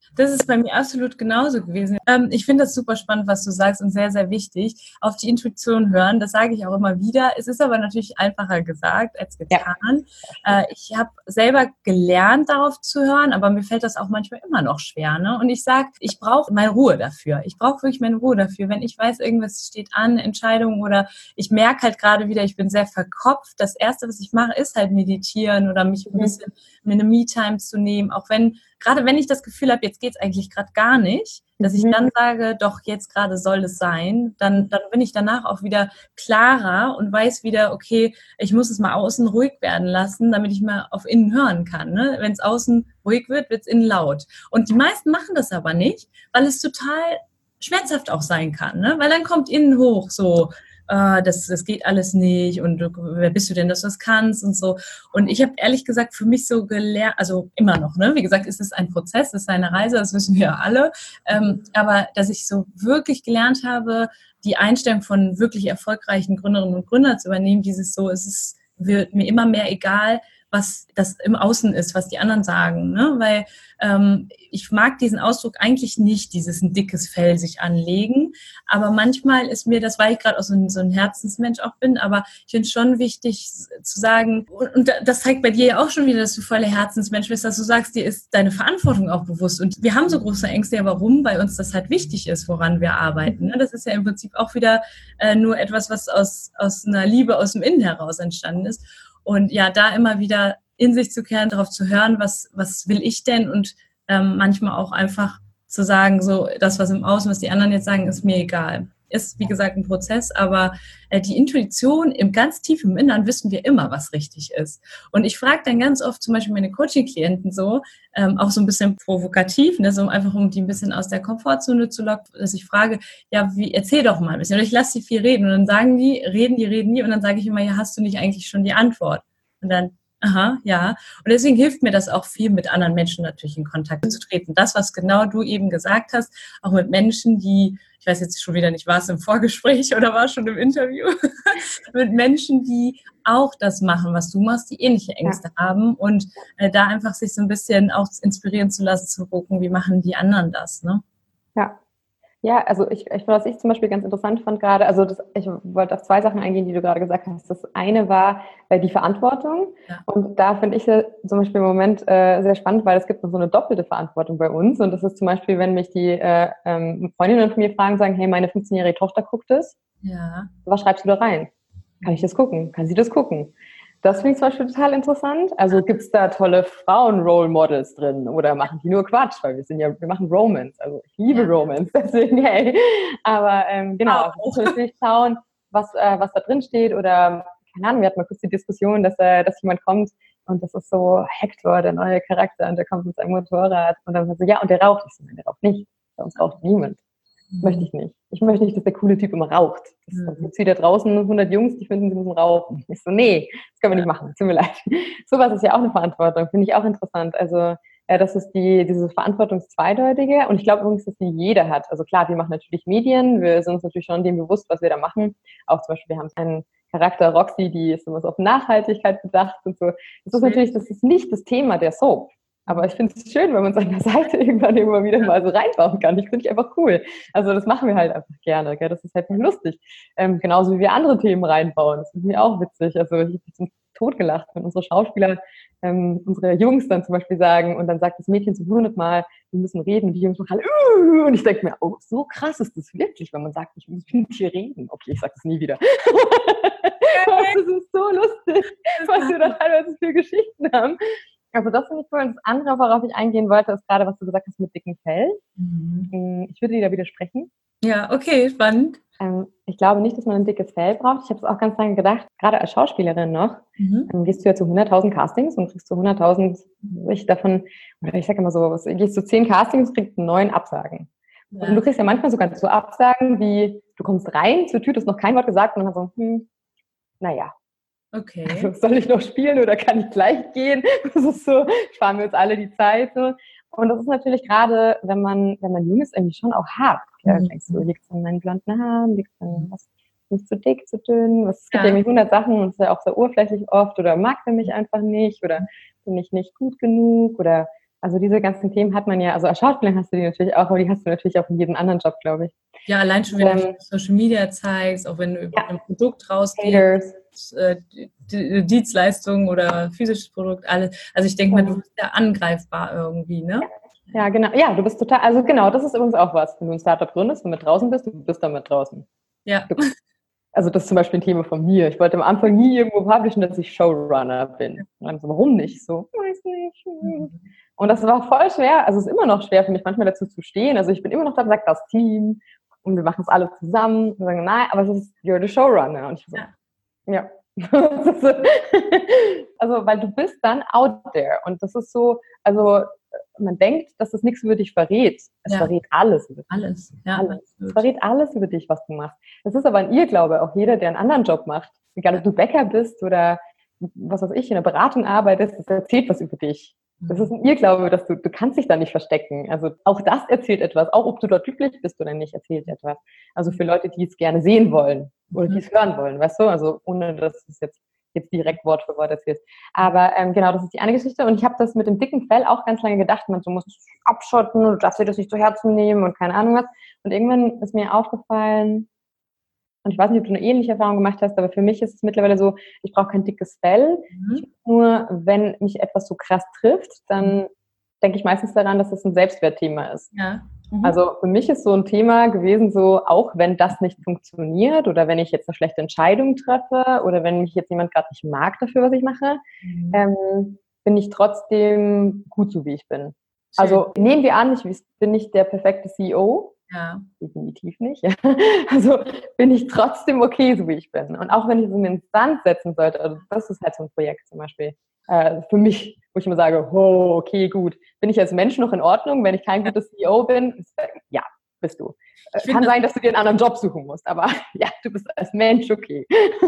Das ist bei mir absolut genauso gewesen. Ähm, ich finde das super spannend, was du sagst und sehr, sehr wichtig. Auf die Intuition hören, das sage ich auch immer wieder. Es ist aber natürlich einfacher gesagt als getan. Ja. Äh, ich habe selber gelernt, darauf zu hören, aber mir fällt das auch manchmal immer noch schwer. Ne? Und ich sage, ich brauche meine Ruhe dafür. Ich brauche wirklich meine Ruhe dafür. Wenn ich weiß, irgendwas steht an, Entscheidungen oder ich merke halt gerade wieder, ich bin sehr verkopft. Das Erste, was ich mache, ist halt meditieren oder mich ein bisschen mir eine Me-Time zu nehmen, auch wenn gerade wenn ich das Gefühl habe, jetzt geht es eigentlich gerade gar nicht, dass ich dann sage, doch, jetzt gerade soll es sein, dann, dann bin ich danach auch wieder klarer und weiß wieder, okay, ich muss es mal außen ruhig werden lassen, damit ich mal auf innen hören kann. Ne? Wenn es außen ruhig wird, wird es innen laut. Und die meisten machen das aber nicht, weil es total schmerzhaft auch sein kann. Ne? Weil dann kommt innen hoch so, Uh, das, das geht alles nicht und du, wer bist du denn, dass du das kannst und so. Und ich habe ehrlich gesagt für mich so gelernt, also immer noch, ne? Wie gesagt, es ist ein Prozess, es ist eine Reise, das wissen wir ja alle, ähm, aber dass ich so wirklich gelernt habe, die Einstellung von wirklich erfolgreichen Gründerinnen und Gründern zu übernehmen, dieses so, es ist, wird mir immer mehr egal, was das im Außen ist, was die anderen sagen, ne? Weil ähm, ich mag diesen Ausdruck eigentlich nicht, dieses ein dickes Fell sich anlegen, aber manchmal ist mir das, weil ich gerade auch so ein, so ein Herzensmensch auch bin, aber ich finde es schon wichtig zu sagen, und, und das zeigt bei dir ja auch schon wieder, dass du voller Herzensmensch bist, dass du sagst, dir ist deine Verantwortung auch bewusst und wir haben so große Ängste, ja warum? Weil uns das halt wichtig ist, woran wir arbeiten, ne? Das ist ja im Prinzip auch wieder äh, nur etwas, was aus, aus einer Liebe aus dem Innen heraus entstanden ist. Und ja, da immer wieder in sich zu kehren, darauf zu hören, was, was will ich denn? Und ähm, manchmal auch einfach zu sagen, so das, was im Außen, was die anderen jetzt sagen, ist mir egal. Ist, wie gesagt, ein Prozess, aber äh, die Intuition im ganz tief im Innern wissen wir immer, was richtig ist. Und ich frage dann ganz oft zum Beispiel meine Coaching-Klienten so, ähm, auch so ein bisschen provokativ, ne, so einfach um die ein bisschen aus der Komfortzone zu locken, dass ich frage, ja, wie, erzähl doch mal ein bisschen. Oder ich lasse die viel reden und dann sagen die, reden die, reden die und dann sage ich immer, ja, hast du nicht eigentlich schon die Antwort? Und dann, aha, ja. Und deswegen hilft mir das auch viel, mit anderen Menschen natürlich in Kontakt zu treten. Das, was genau du eben gesagt hast, auch mit Menschen, die, ich weiß jetzt schon wieder nicht, war es im Vorgespräch oder war es schon im Interview, mit Menschen, die auch das machen, was du machst, die ähnliche Ängste ja. haben und äh, da einfach sich so ein bisschen auch inspirieren zu lassen, zu gucken, wie machen die anderen das, ne? Ja. Ja, also ich, ich was ich zum Beispiel ganz interessant fand gerade, also das, ich wollte auf zwei Sachen eingehen, die du gerade gesagt hast. Das eine war äh, die Verantwortung ja. und da finde ich ja zum Beispiel im Moment äh, sehr spannend, weil es gibt noch so eine doppelte Verantwortung bei uns und das ist zum Beispiel, wenn mich die äh, ähm, Freundinnen von mir fragen, sagen, hey, meine fünfzehnjährige Tochter guckt das, ja. was schreibst du da rein? Kann ich das gucken? Kann sie das gucken? Das finde ich zum Beispiel total interessant. Also gibt's da tolle Frauen-Role-Models drin oder machen die nur Quatsch? Weil wir sind ja, wir machen Romance. Also ich liebe ja. Romance, deswegen hey. Aber ähm, genau, oh. natürlich schauen, was äh, was da drin steht oder keine Ahnung. Wir hatten mal kurz die Diskussion, dass äh, dass jemand kommt und das ist so Hector, der neue Charakter, und der kommt mit seinem Motorrad und dann sagt so, ja, und der raucht. Ich so, nein, der raucht nicht. Bei uns raucht niemand. Möchte ich nicht. Ich möchte nicht, dass der coole Typ immer raucht. Dann gibt es wieder draußen hundert Jungs, die finden, sie müssen rauchen. Ich so, nee, das können wir nicht machen. Tut mir leid. Sowas ist ja auch eine Verantwortung. Finde ich auch interessant. Also, äh, das ist die, diese Verantwortungszweideutige. Und ich glaube übrigens, dass die jeder hat. Also klar, wir machen natürlich Medien. Wir sind uns natürlich schon dem bewusst, was wir da machen. Auch zum Beispiel, wir haben einen Charakter, Roxy, die ist immer so auf Nachhaltigkeit bedacht und so. Das ist natürlich, das ist nicht das Thema der Soap. Aber ich finde es schön, wenn man es an der Seite irgendwann immer wieder mal so reinbauen kann. Ich finde ich einfach cool. Also das machen wir halt einfach gerne. Gell? Das ist halt nicht lustig. Ähm, genauso wie wir andere Themen reinbauen. Das finde ich auch witzig. Also ich habe mich zum Tod gelacht, wenn unsere Schauspieler, ähm, unsere Jungs dann zum Beispiel sagen und dann sagt das Mädchen so hundertmal, wir müssen reden und die Jungs machen alle, und ich denke mir, oh, so krass ist das wirklich, wenn man sagt, ich muss mit dir reden. Okay, ich sage das nie wieder. Das ist so lustig, was wir da teilweise für Geschichten haben. Also das finde ich cool. Und das andere, worauf ich eingehen wollte, ist gerade, was du gesagt hast mit dicken Fell. Mhm. Ich würde dir da widersprechen. Ja, okay, spannend. Ähm, ich glaube nicht, dass man ein dickes Fell braucht. Ich habe es auch ganz lange gedacht, gerade als Schauspielerin noch, mhm. ähm, gehst du ja zu hunderttausend Castings und kriegst zu hunderttausend, ich davon, oder ich sage immer so, was, gehst zu zehn Castings, kriegst neun Absagen. Ja. Und du kriegst ja manchmal sogar so Absagen, wie du kommst rein, zur Tür, du hast noch kein Wort gesagt und dann so, hm, naja. Okay. Also, soll ich noch spielen oder kann ich gleich gehen? Das ist so, sparen wir uns alle die Zeit. So. Und das ist natürlich gerade, wenn man, wenn man jung ist, irgendwie schon auch hart. Ja, mhm. Denkst du, liegt es an meinen blonden Haaren, liegt es an was, nicht zu dick, zu dünn? Was, es gibt ja irgendwie hundert Sachen und es ist ja auch sehr oberflächlich oft oder mag der mich einfach nicht oder bin ich nicht gut genug oder Also diese ganzen Themen hat man ja, also als Schauspielerin hast du die natürlich auch, aber die hast du natürlich auch in jedem anderen Job, glaube ich. Ja, allein schon, wenn Ähm, du auf Social Media zeigst, auch wenn du über Ja. ein Produkt rausgehst, Haters. äh, die- die- Dienstleistungen oder physisches Produkt, alles. Also ich denke mal, Ja. du bist ja angreifbar irgendwie, ne? Ja, genau. Ja, du bist total, also genau, das ist übrigens auch was. Wenn du ein Startup gründest und mit draußen bist, du bist damit draußen. Ja. Du, also das ist zum Beispiel ein Thema von mir. Ich wollte am Anfang nie irgendwo publishen, dass ich Showrunner bin. Und dann so, warum nicht? So, weiß nicht. Und das war voll schwer, also es ist immer noch schwer für mich, manchmal dazu zu stehen. Also ich bin immer noch da, sagt das Team und wir machen es alle zusammen und sagen, nein, aber es ist, you're the Showrunner. Und ich so, Ja. ja. Also, weil du bist dann out there. Und das ist so, also man denkt, dass das nichts über dich verrät. Es Ja. verrät alles über dich. Alles. Ja, Alles. Es absolut. verrät alles über dich, was du machst. Das ist aber ein Irrglaube. Auch jeder, der einen anderen Job macht, egal ob du Bäcker bist oder was weiß ich, in der Beratung arbeitest, das erzählt was über dich. Das ist ein Irrglaube, dass du, du kannst dich da nicht verstecken. Also auch das erzählt etwas. Auch ob du dort glücklich bist oder nicht, erzählt etwas. Also für Leute, die es gerne sehen wollen oder die es hören wollen, weißt du? Also ohne, dass es jetzt, jetzt direkt Wort für Wort erzählst. Aber ähm, genau, das ist die eine Geschichte. Und ich habe das mit dem dicken Fell auch ganz lange gedacht, man, du musst es abschotten und du darfst dir das nicht zu Herzen nehmen und keine Ahnung was. Und irgendwann ist mir aufgefallen, und ich weiß nicht, ob du eine ähnliche Erfahrung gemacht hast, aber für mich ist es mittlerweile so, ich brauche kein dickes Fell. Mhm. Ich, nur wenn mich etwas so krass trifft, dann denke ich meistens daran, dass das ein Selbstwertthema ist. Ja. Mhm. Also für mich ist so ein Thema gewesen, so auch wenn das nicht funktioniert oder wenn ich jetzt eine schlechte Entscheidung treffe oder wenn mich jetzt jemand gerade nicht mag dafür, was ich mache, Mhm. ähm, bin ich trotzdem gut so, wie ich bin. Schön. Also nehmen wir an, ich bin nicht der perfekte C E O, Ja. definitiv nicht. Ja. Also bin ich trotzdem okay, so wie ich bin. Und auch wenn ich so einen Instanz setzen sollte, also das ist halt so ein Projekt zum Beispiel, äh, für mich, wo ich immer sage, oh, okay, gut. Bin ich als Mensch noch in Ordnung, wenn ich kein gutes C E O bin? Ja, bist du. Äh, Ich Kann finde sein, dass du dir einen anderen Job suchen musst, aber ja, du bist als Mensch okay.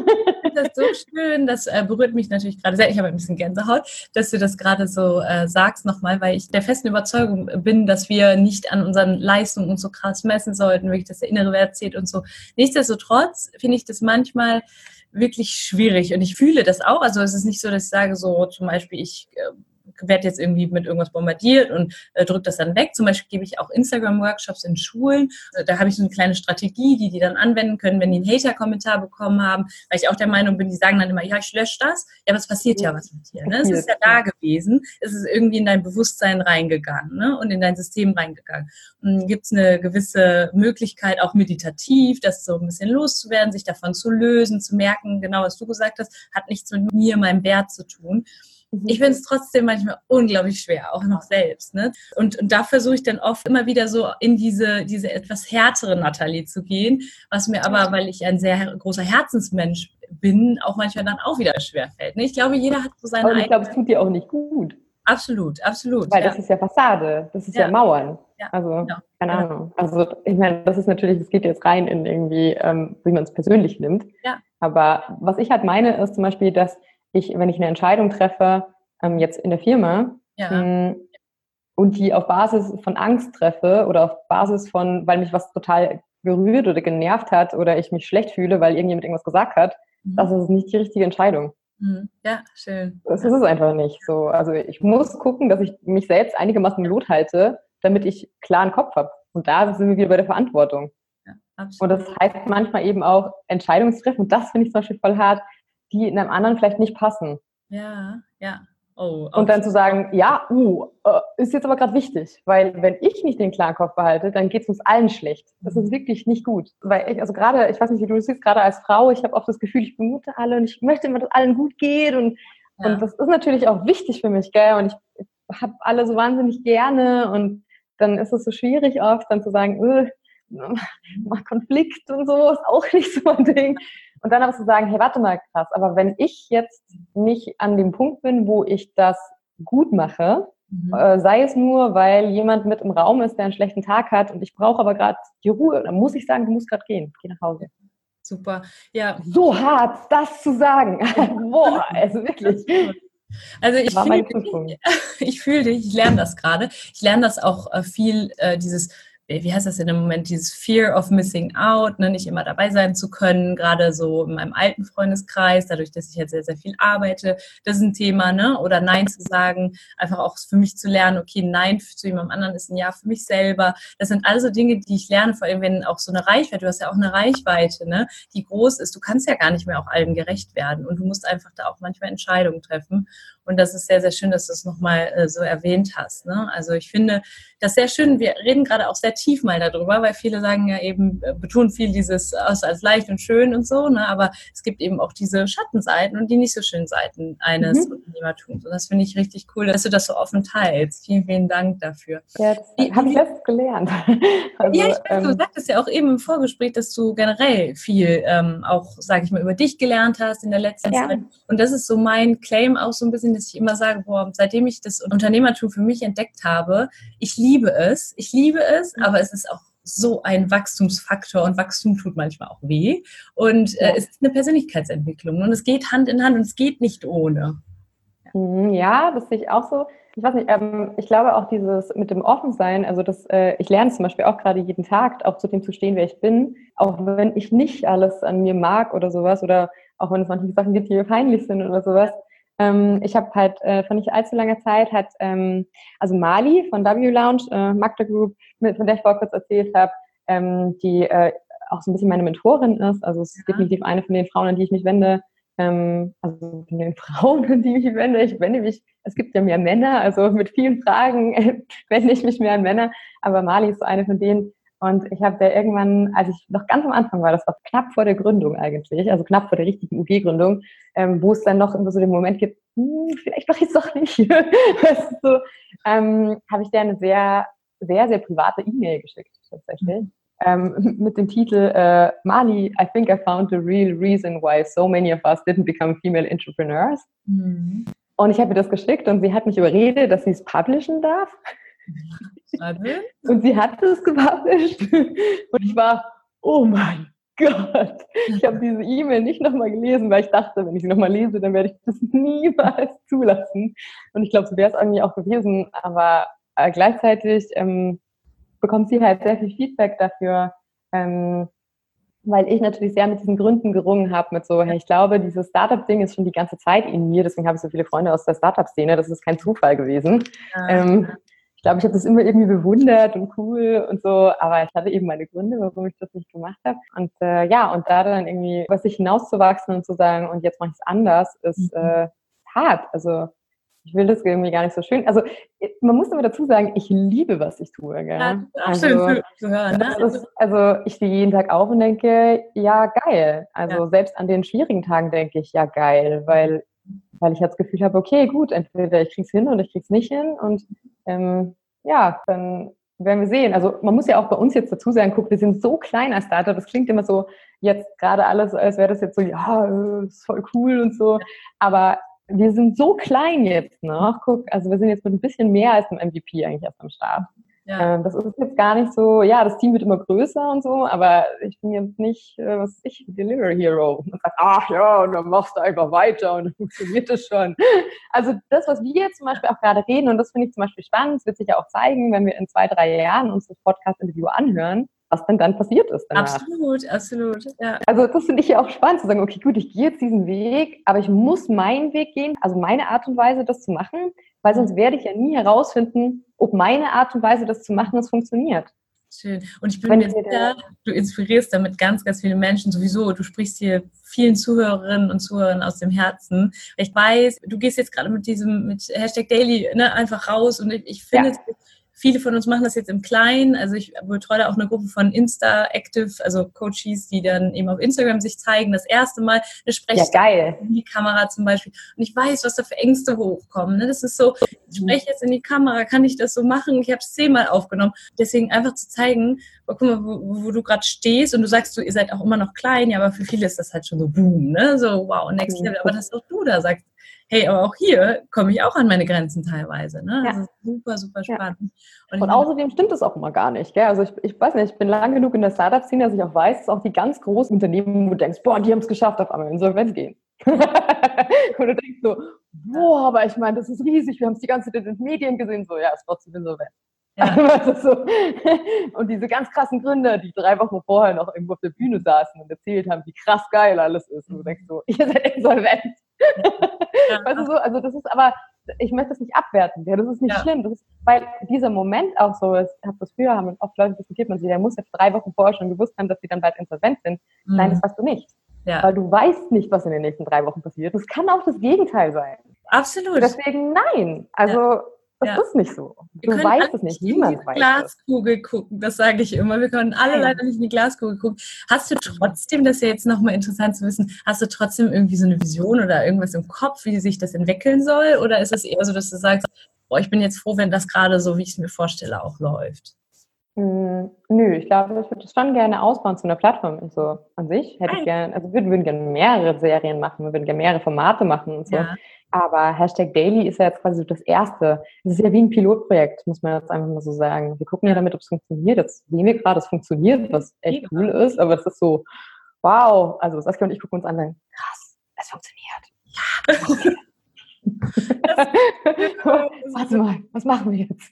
das so schön, das äh, berührt mich natürlich gerade sehr, ich habe ein bisschen Gänsehaut, dass du das gerade so äh, sagst nochmal, weil ich der festen Überzeugung bin, dass wir nicht an unseren Leistungen uns so krass messen sollten, wirklich, dass der innere Wert zählt und so. Nichtsdestotrotz finde ich das manchmal wirklich schwierig und ich fühle das auch, also es ist nicht so, dass ich sage so zum Beispiel, ich äh, werde jetzt irgendwie mit irgendwas bombardiert und äh, drücke das dann weg. Zum Beispiel gebe ich auch Instagram-Workshops in Schulen. Also, da habe ich so eine kleine Strategie, die die dann anwenden können, wenn die einen Hater-Kommentar bekommen haben, weil ich auch der Meinung bin, die sagen dann immer, ja, ich lösche das. Ja, aber es passiert ja was mit dir. Ne? Es ist ja da gewesen. Es ist irgendwie in dein Bewusstsein reingegangen, ne? Und in dein System reingegangen. Und gibt es eine gewisse Möglichkeit, auch meditativ, das so ein bisschen loszuwerden, sich davon zu lösen, zu merken, genau was du gesagt hast, hat nichts mit mir, meinem Wert zu tun. Ich finde es trotzdem manchmal unglaublich schwer, auch noch selbst. Ne? Und, und da versuche ich dann oft immer wieder so in diese, diese etwas härtere Nathalie zu gehen, was mir aber, weil ich ein sehr großer Herzensmensch bin, auch manchmal dann auch wieder schwer fällt. Ne? Ich glaube, jeder hat so seine Und ich glaube, es tut dir auch nicht gut. Absolut, absolut. Weil ja. das ist ja Fassade, das ist ja, Ja. Mauern. Ja. Also, Ja. keine Ja. Ahnung. Also, ich meine, das ist natürlich, das geht jetzt rein in irgendwie, ähm, wie man es persönlich nimmt. Ja. Aber was ich halt meine, ist zum Beispiel, dass ich, wenn ich eine Entscheidung treffe, ähm, jetzt in der Firma, Ja. mh, und die auf Basis von Angst treffe oder auf Basis von, weil mich was total berührt oder genervt hat oder ich mich schlecht fühle, weil irgendjemand irgendwas gesagt hat, Mhm. das ist nicht die richtige Entscheidung. Mhm. Ja, schön. Das ist es einfach nicht so. Also ich muss gucken, dass ich mich selbst einigermaßen Lot halte, damit ich klaren Kopf habe. Und da sind wir wieder bei der Verantwortung. Ja, Und absolut. das heißt manchmal eben auch Entscheidungen zu treffen. Und das finde ich zum Beispiel voll hart, die in einem anderen vielleicht nicht passen. Ja, ja. Oh, Und dann zu sagen, ja, uh, äh, ist jetzt aber gerade wichtig, weil wenn ich nicht den klaren Kopf behalte, dann geht es uns allen schlecht. Das ist wirklich nicht gut. Weil ich, also gerade, ich weiß nicht, wie du das siehst, gerade als Frau, ich habe oft das Gefühl, ich bemute alle und ich möchte immer, dass allen gut geht und, Ja. und das ist natürlich auch wichtig für mich, gell, und ich, ich habe alle so wahnsinnig gerne und dann ist es so schwierig oft, dann zu sagen, äh, mach Konflikt und so, ist auch nicht so mein Ding. Und dann aber zu sagen, hey, warte mal, krass, aber wenn ich jetzt nicht an dem Punkt bin, wo ich das gut mache, Mhm. äh, sei es nur, weil jemand mit im Raum ist, der einen schlechten Tag hat und ich brauche aber gerade die Ruhe, dann muss ich sagen, du musst gerade gehen, geh nach Hause. Super. Ja, So hart, das zu sagen. Boah, also wirklich. also ich War mein fühle Prüfung. dich, ich fühle dich, ich lerne das gerade. Ich lerne das auch äh, viel, äh, dieses wie heißt das denn im Moment, dieses Fear of Missing Out, ne, nicht immer dabei sein zu können, gerade so in meinem alten Freundeskreis, dadurch, dass ich jetzt sehr, sehr viel arbeite, das ist ein Thema, ne, oder Nein zu sagen, einfach auch für mich zu lernen, okay, Nein zu jemandem anderen ist ein Ja für mich selber, das sind also Dinge, die ich lerne, vor allem wenn auch so eine Reichweite, du hast ja auch eine Reichweite, ne, die groß ist, du kannst ja gar nicht mehr auch allen gerecht werden und du musst einfach da auch manchmal Entscheidungen treffen und das ist sehr, sehr schön, dass du es nochmal äh, so erwähnt hast, ne, also ich finde das sehr schön, wir reden gerade auch sehr tief mal darüber, weil viele sagen ja eben, betonen viel dieses aus als leicht und schön und so, ne? Aber es gibt eben auch diese Schattenseiten und die nicht so schönen Seiten eines mhm. Unternehmertums. Und das finde ich richtig cool, dass du das so offen teilst. Vielen, vielen Dank dafür. Ja, das habe ich letztens gelernt. Also, ja, ich weiß, ähm, du sagtest ja auch eben im Vorgespräch, dass du generell viel ähm, auch, sage ich mal, über dich gelernt hast in der letzten ja. Zeit. Und das ist so mein Claim auch so ein bisschen, dass ich immer sage, boah, seitdem ich das Unternehmertum für mich entdeckt habe, ich liebe es, ich liebe es, aber es ist auch so ein Wachstumsfaktor und Wachstum tut manchmal auch weh und äh, ja. es ist eine Persönlichkeitsentwicklung und es geht Hand in Hand und es geht nicht ohne. Ja, ja, das sehe ich auch so. Ich weiß nicht, ähm, ich glaube auch dieses mit dem Offensein, also das, äh, ich lerne zum Beispiel auch gerade jeden Tag, auch zu dem zu stehen, wer ich bin, auch wenn ich nicht alles an mir mag oder sowas oder auch wenn es manche Sachen gibt, die mir peinlich sind oder sowas. Ähm, ich habe halt äh, vor nicht allzu langer Zeit hat ähm, also Mali von W Lounge, äh, Magda Group, mit, von der ich vorher kurz erzählt habe, ähm, die äh, auch so ein bisschen meine Mentorin ist. Also es ist ja. definitiv eine von den Frauen, an die ich mich wende. Ähm, also von den Frauen, an die ich mich wende. Ich wende mich, es gibt ja mehr Männer, also mit vielen Fragen äh, wende ich mich mehr an Männer. Aber Mali ist so eine von denen. Und ich habe da irgendwann, als ich noch ganz am Anfang war, das war knapp vor der Gründung eigentlich, also knapp vor der richtigen U G-Gründung, ähm, wo es dann noch immer so den Moment gibt, hm, vielleicht mache ich es doch nicht. Weißt du, so, ähm, habe ich dir eine sehr, sehr, sehr private E-Mail geschickt tatsächlich. Ähm, mit dem Titel äh, Mali, I think I found the real reason why so many of us didn't become female entrepreneurs. Mhm. Und ich habe ihr das geschickt und sie hat mich überredet, dass sie es publishen darf. Und sie hat es gepublished und ich war, oh mein Gott, ich habe diese E-Mail nicht nochmal gelesen, weil ich dachte, wenn ich sie nochmal lese, dann werde ich das niemals zulassen. Und ich glaube, so wäre es eigentlich auch gewesen, aber äh, gleichzeitig ähm, bekommt sie halt sehr viel Feedback dafür, ähm, weil ich natürlich sehr mit diesen Gründen gerungen habe, mit so, hey, ich glaube, dieses Startup-Ding ist schon die ganze Zeit in mir, deswegen habe ich so viele Freunde aus der Startup-Szene, das ist kein Zufall gewesen. Ah. Ähm, ich glaube, ich habe das immer irgendwie bewundert und cool und so, aber ich hatte eben meine Gründe, warum ich das nicht gemacht habe. Und äh, ja, und da dann irgendwie über sich hinauszuwachsen und zu sagen, und jetzt mache ich es anders, ist äh, hart. Also ich will das irgendwie gar nicht so schön. Also man muss immer dazu sagen, ich liebe, was ich tue. Gell? Ja, das ist auch also, schön zu hören. Ne? Ist, also ich stehe jeden Tag auf und denke, ja, geil. Also ja. selbst an den schwierigen Tagen denke ich, ja, geil, weil weil ich jetzt das Gefühl habe, okay, gut, entweder ich krieg's hin oder ich krieg's nicht hin und ähm, ja, dann werden wir sehen. Also man muss ja auch bei uns jetzt dazu sagen, guck, wir sind so klein als Startup, das klingt immer so jetzt gerade alles, als wäre das jetzt so, ja, ist voll cool und so, aber wir sind so klein jetzt noch, guck, also wir sind jetzt mit ein bisschen mehr als einem M V P eigentlich erst am Start. Ja. Das ist jetzt gar nicht so, ja, das Team wird immer größer und so, aber ich bin jetzt nicht, was weiß ich, Delivery Hero und sag, ach ja, und dann machst du einfach weiter und dann funktioniert das schon. Also das, was wir jetzt zum Beispiel auch gerade reden, und das finde ich zum Beispiel spannend, das wird sich ja auch zeigen, wenn wir in zwei, drei Jahren uns das Podcast-Interview anhören, was denn dann passiert ist danach. Absolut, absolut, ja. Also das finde ich ja auch spannend, zu sagen, okay, gut, ich gehe jetzt diesen Weg, aber ich muss meinen Weg gehen, also meine Art und Weise, das zu machen, weil sonst werde ich ja nie herausfinden, ob meine Art und Weise, das zu machen, das funktioniert. Schön. Und ich bin mir sicher, du inspirierst damit ganz, ganz viele Menschen sowieso. Du sprichst hier vielen Zuhörerinnen und Zuhörern aus dem Herzen. Ich weiß, du gehst jetzt gerade mit diesem, mit Hashtag Daily, ne, einfach raus und ich, ich finde, ja. Viele von uns machen das jetzt im Kleinen. Also ich betreue da auch eine Gruppe von Insta-Active, also Coaches, die dann eben auf Instagram sich zeigen. Das erste Mal eine Sprechstunde ja, in die Kamera zum Beispiel. Und ich weiß, was da für Ängste hochkommen. Das ist so, ich spreche jetzt in die Kamera, kann ich das so machen? Ich habe es zehnmal aufgenommen. Deswegen einfach zu zeigen, guck mal, wo, wo du gerade stehst und du sagst, du, ihr seid auch immer noch klein, ja, aber für viele ist das halt schon so boom, ne? So wow, next level. Aber dass auch du da sagst, hey, aber auch hier komme ich auch an meine Grenzen teilweise. Ne? Ja. Das ist super, super spannend. Ja. Und, und außerdem stimmt das auch immer gar nicht. Gell? Also ich, ich weiß nicht, ich bin lang genug in der Startup-Szene, dass ich auch weiß, dass auch die ganz großen Unternehmen, wo du denkst, boah, die haben es geschafft, auf einmal in Insolvenz gehen. Und du denkst so, boah, aber ich meine, das ist riesig, wir haben es die ganze Zeit in den Medien gesehen, so, ja, es war zu Insolvenz. Ja. Also so. Und diese ganz krassen Gründer, die drei Wochen vorher noch irgendwo auf der Bühne saßen und erzählt haben, wie krass geil alles ist. Und du denkst so, ihr seid insolvent. Ja. Weißt du so, also das ist aber, ich möchte das nicht abwerten, ja, das ist nicht Ja. schlimm, das ist, weil dieser Moment auch so ist, ich habe das früher, haben oft Leute diskutiert, man sich, der muss ja drei Wochen vorher schon gewusst haben, dass sie dann bald insolvent sind. Mhm. Nein, das weißt du nicht. Ja. Weil du weißt nicht, was in den nächsten drei Wochen passiert. Das kann auch das Gegenteil sein. Absolut. Deswegen nein. Also, Ja. das Ja. ist nicht so. Wir Du können weißt alle es nicht. in die Niemand weiß es. Glaskugel gucken, das sage ich immer. Wir können alle Nein. leider nicht in die Glaskugel gucken. Hast du trotzdem, das ist ja jetzt nochmal interessant zu wissen, hast du trotzdem irgendwie so eine Vision oder irgendwas im Kopf, wie sich das entwickeln soll? Oder ist es eher so, dass du sagst, boah, ich bin jetzt froh, wenn das gerade so, wie ich es mir vorstelle, auch läuft? Hm, nö, ich glaube, ich würde das schon gerne ausbauen zu einer Plattform und so an sich. Hätte ich gerne, also wir würden, würden gerne mehrere Serien machen, wir würden gerne mehrere Formate machen und so. Ja. Aber Hashtag Daily ist ja jetzt quasi so das Erste. Es ist ja wie ein Pilotprojekt, muss man jetzt einfach mal so sagen. Wir gucken ja damit, ob es funktioniert. Jetzt sehen wir gerade, es funktioniert, was echt cool ist, aber es ist so, wow. Also Saskia und ich gucken uns an und sagen, krass, es funktioniert. Ja. Warte mal, was machen wir jetzt?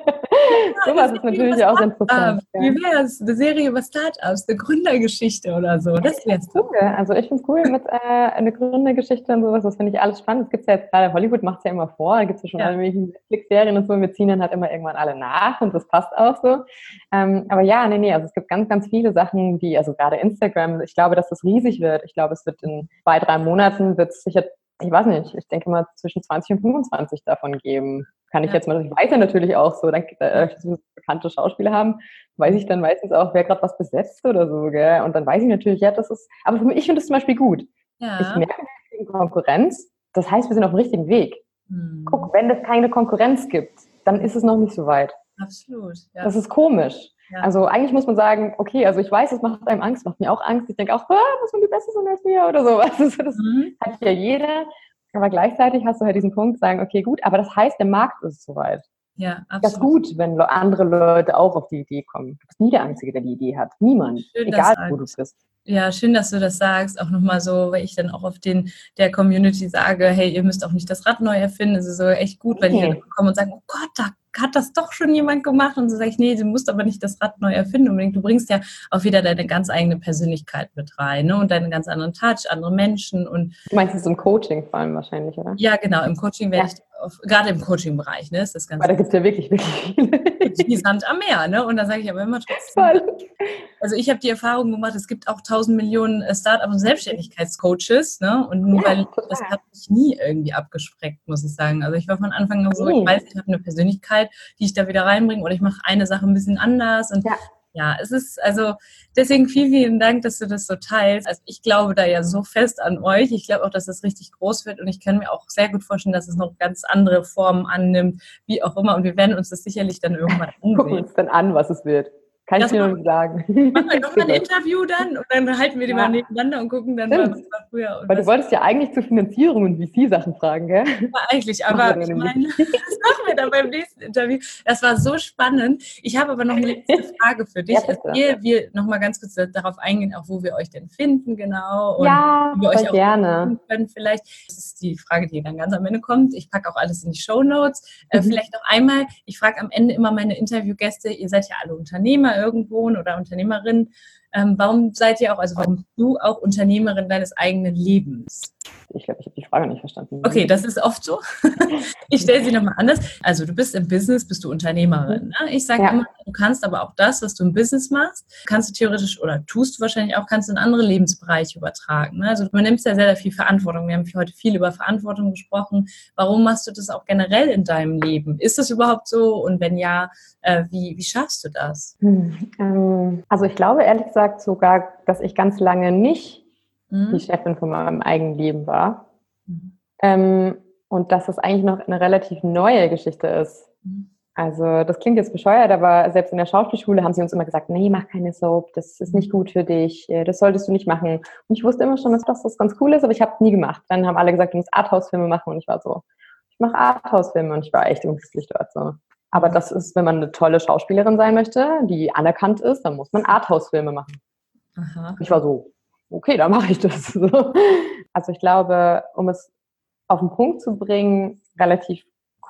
Sowas ist natürlich auch interessant. Ja. Wie wäre es? Eine Serie über Startups, eine Gründergeschichte oder so. Das wäre es. Cool. Also ich finde es cool mit äh, einer Gründergeschichte und sowas. Das finde ich alles spannend. Das gibt es ja jetzt gerade, Hollywood macht es ja immer vor. Da gibt es ja schon Ja. alle möglichen Netflix-Serien und so. Wir ziehen dann halt immer irgendwann alle nach und das passt auch so. Ähm, aber ja, nee, nee. Also es gibt ganz, ganz viele Sachen, die, also gerade Instagram, ich glaube, dass das riesig wird. Ich glaube, es wird in zwei, drei Monaten wird es sicher, ich weiß nicht, ich denke mal zwischen zwanzig und fünfundzwanzig davon geben. Kann ich Ja. jetzt mal, ich weiß ja natürlich auch so, dann, äh, so bekannte Schauspieler haben, weiß ich dann meistens auch, wer gerade was besetzt oder so, gell? Und dann weiß ich natürlich, ja, das ist, aber für mich, ich finde das zum Beispiel gut. Ja. Ich merke, wir kriegen Konkurrenz, das heißt, wir sind auf dem richtigen Weg. Hm. Guck, wenn es keine Konkurrenz gibt, dann ist es noch nicht so weit. Absolut. Ja. Das ist komisch. Ja. Also eigentlich muss man sagen, okay, also ich weiß, es macht einem Angst, macht mir auch Angst. Ich denke auch, ah, muss man die Beste sein als wir oder sowas. Das, das Mhm. hat ja jeder. Aber gleichzeitig hast du halt diesen Punkt, sagen, okay, gut, aber das heißt, der Markt ist soweit. Ja, Das ist absolut. gut, wenn andere Leute auch auf die Idee kommen. Du bist nie der Einzige, der die Idee hat. Niemand. Schön, Egal, dass wo du bist. Ja, schön, dass du das sagst. Auch nochmal so, weil ich dann auch auf den der Community sage, hey, ihr müsst auch nicht das Rad neu erfinden. Es ist so echt gut, wenn Okay. die kommen und sagen, oh Gott, da hat das doch schon jemand gemacht. Und so sage ich, nee, du musst aber nicht das Rad neu erfinden unbedingt. Du bringst ja auch wieder deine ganz eigene Persönlichkeit mit rein, ne? Und deinen ganz anderen Touch, andere Menschen und Du meinst es im Coaching vor allem wahrscheinlich, oder? ja, genau, im Coaching werde Ja. ich, auf, gerade im Coaching-Bereich, ne, ist das Weil Ganze da gibt es ja wirklich, wirklich viele. wie Sand am Meer, ne? Und da sage ich aber immer trotzdem, Voll. also ich habe die Erfahrung gemacht, es gibt auch tausend Millionen äh, Start-up- und Selbstständigkeitscoaches, ne? Und nur Ja, weil total. das hat mich nie irgendwie abgeschreckt, muss ich sagen. Also ich war von Anfang an so, Nee. ich weiß, ich habe eine Persönlichkeit, die ich da wieder reinbringe oder ich mache eine Sache ein bisschen anders und Ja. ja, es ist, also deswegen vielen, vielen Dank, dass du das so teilst. Also ich glaube da ja so fest an euch. Ich glaube auch, dass es richtig groß wird und ich kann mir auch sehr gut vorstellen, dass es noch ganz andere Formen annimmt, wie auch immer. Und wir werden uns das sicherlich dann irgendwann Gucken wir ansehen. uns dann an, was es wird. Kann Das ich dir noch machen- nicht sagen. Machen wir nochmal ein Interview dann und dann halten wir die Ja. mal nebeneinander und gucken dann Stimmt. mal, was war früher und Weil du was wolltest ja eigentlich zur Finanzierung und V C-Sachen fragen, gell? war eigentlich. Machen Aber wir ich dann meine, das machen wir dann beim nächsten Interview. Das war so spannend. Ich habe aber noch eine letzte Frage für dich. Ja, bitte. Ehe wir nochmal ganz kurz darauf eingehen, auch wo wir euch denn finden genau und Ja, wie wir voll euch auch gerne. finden können vielleicht. Das ist die Frage, die dann ganz am Ende kommt. Ich packe auch alles in die Shownotes. Äh, Mhm. vielleicht noch einmal, ich frage am Ende immer meine Interviewgäste, ihr seid ja alle Unternehmer irgendwo oder Unternehmerinnen. Ähm, warum seid ihr auch, also warum bist du auch Unternehmerin deines eigenen Lebens? Ich glaube, ich habe die Frage nicht verstanden. Okay, das ist oft so. Ich stelle sie nochmal anders. Also du bist im Business, bist du Unternehmerin. Ne? Ich sage Ja. immer, du kannst aber auch das, was du im Business machst, kannst du theoretisch oder tust du wahrscheinlich auch, kannst du in andere Lebensbereiche übertragen. Ne? Also man nimmt ja sehr, sehr viel Verantwortung. Wir haben heute viel über Verantwortung gesprochen. Warum machst du das auch generell in deinem Leben? Ist das überhaupt so? Und wenn ja, äh, wie, wie schaffst du das? Hm, ähm, also ich glaube ehrlich gesagt sogar, dass ich ganz lange nicht Hm? die Chefin von meinem eigenen Leben war. Mhm. Ähm, und dass das eigentlich noch eine relativ neue Geschichte ist. Mhm. Also das klingt jetzt bescheuert, aber selbst in der Schauspielschule haben sie uns immer gesagt, nee, mach keine Soap, das ist nicht gut für dich, äh, das solltest du nicht machen. Und ich wusste immer schon, dass das ganz cool ist, aber ich habe es nie gemacht. Dann haben alle gesagt, du musst Arthouse-Filme machen und ich war so, ich mache Arthouse-Filme und ich war echt unglücklich dort so. Aber das ist, wenn man eine tolle Schauspielerin sein möchte, die anerkannt ist, dann muss man Arthouse-Filme machen. Aha. Ich war so, okay, dann mache ich das. So. Also ich glaube, um es auf den Punkt zu bringen, relativ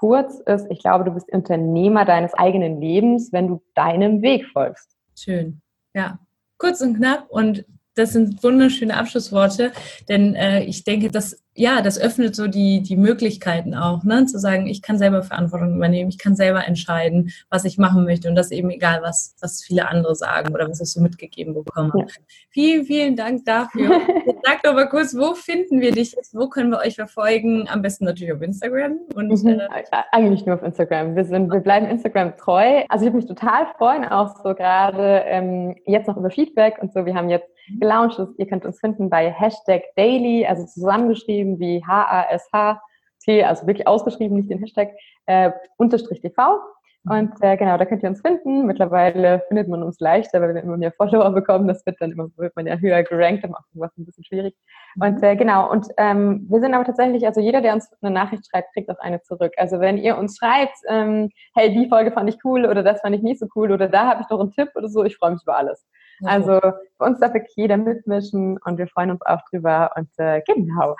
kurz ist, ich glaube, du bist Unternehmer deines eigenen Lebens, wenn du deinem Weg folgst. Schön, ja. Kurz und knapp und das sind wunderschöne Abschlussworte, denn äh, ich denke, dass ja, das öffnet so die, die Möglichkeiten auch, ne? Zu sagen, ich kann selber Verantwortung übernehmen, ich kann selber entscheiden, was ich machen möchte und das eben egal, was, was viele andere sagen oder was ich so mitgegeben bekomme. Ja. Vielen, vielen Dank dafür. Sag doch mal kurz, wo finden wir dich jetzt? Wo können wir euch verfolgen? Am besten natürlich auf Instagram. Und, mhm. äh, Eigentlich nur auf Instagram. Wir, sind, wir bleiben Instagram treu. Also ich würde mich total freuen, auch so gerade ähm, jetzt noch über Feedback und so. Wir haben jetzt gelauncht, ihr könnt uns finden bei Hashtag Daily, also zusammengeschrieben wie H A S H T, also wirklich ausgeschrieben, nicht den Hashtag, äh, Unterstrich T V. Und äh, genau, da könnt ihr uns finden. Mittlerweile findet man uns leichter, weil wir immer mehr Follower bekommen. Das wird dann immer, wird man ja höher gerankt, dann macht was ein bisschen schwierig. Und äh, genau, und ähm, wir sind aber tatsächlich, also jeder, der uns eine Nachricht schreibt, kriegt auch eine zurück. Also wenn ihr uns schreibt, ähm, hey, die Folge fand ich cool oder das fand ich nicht so cool oder da habe ich noch einen Tipp oder so, ich freue mich über alles. Also für uns darf wirklich jeder mitmischen und wir freuen uns auch drüber und äh, genau.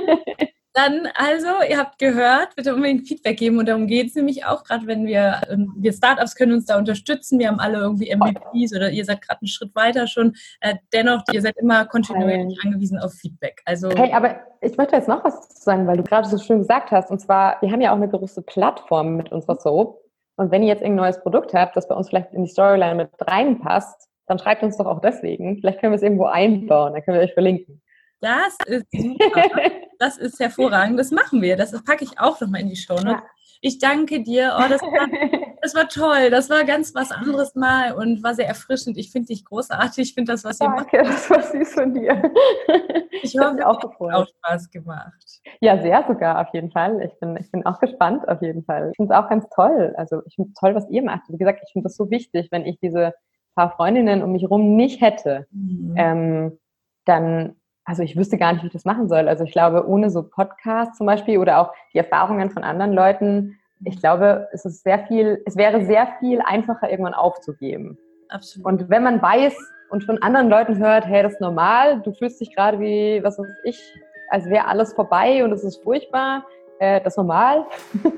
Dann also, ihr habt gehört, bitte unbedingt Feedback geben und darum geht es nämlich auch, gerade wenn wir, wir Startups können uns da unterstützen, wir haben alle irgendwie M V Ps oder ihr seid gerade einen Schritt weiter schon, äh, dennoch, ihr seid immer kontinuierlich angewiesen auf Feedback. Also hey, aber ich möchte jetzt noch was sagen, weil du gerade so schön gesagt hast und zwar, wir haben ja auch eine große Plattform mit unserer Soap und wenn ihr jetzt irgendein neues Produkt habt, das bei uns vielleicht in die Storyline mit reinpasst, dann schreibt uns doch auch deswegen. Vielleicht können wir es irgendwo einbauen, dann können wir euch verlinken. Das ist super. Das ist hervorragend. Das machen wir. Das packe ich auch nochmal in die Shownotes. Ja. Ich danke dir. Oh, das war, das war toll. Das war ganz was anderes mal und war sehr erfrischend. Ich finde dich großartig. Ich finde das, was ihr macht. Danke, das war süß von dir. Ich hoffe, es hat auch, auch Spaß gemacht. Ja, sehr sogar, auf jeden Fall. Ich bin, ich bin auch gespannt, auf jeden Fall. Ich finde es auch ganz toll. Also ich finde es toll, was ihr macht. Wie gesagt, ich finde das so wichtig, wenn ich diese paar Freundinnen um mich herum nicht hätte, mhm. ähm, dann, also ich wüsste gar nicht, wie ich das machen soll. Also ich glaube, ohne so Podcasts zum Beispiel oder auch die Erfahrungen von anderen Leuten, ich glaube, es ist sehr viel, es wäre sehr viel einfacher, irgendwann aufzugeben. Absolut. Und wenn man weiß und von anderen Leuten hört, hey, das ist normal, du fühlst dich gerade wie, was weiß ich, als wäre alles vorbei und es ist furchtbar, äh, das ist normal.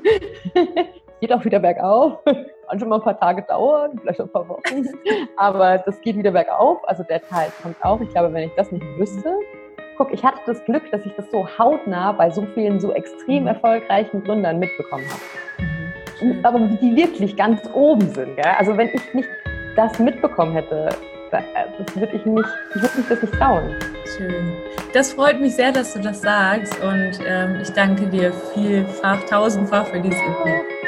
Geht auch wieder bergauf. Kann schon mal ein paar Tage dauern, vielleicht ein paar Wochen. Aber das geht wieder bergauf. Also der Teil kommt auch. Ich glaube, wenn ich das nicht wüsste, guck, ich hatte das Glück, dass ich das so hautnah bei so vielen so extrem erfolgreichen Gründern mitbekommen habe. Mhm. Aber die wirklich ganz oben sind. Gell? Also wenn ich nicht das mitbekommen hätte, das würde ich nicht, ich würde mich das nicht trauen. Schön. Das freut mich sehr, dass du das sagst und ähm, ich danke dir vielfach, tausendfach für dieses Interview.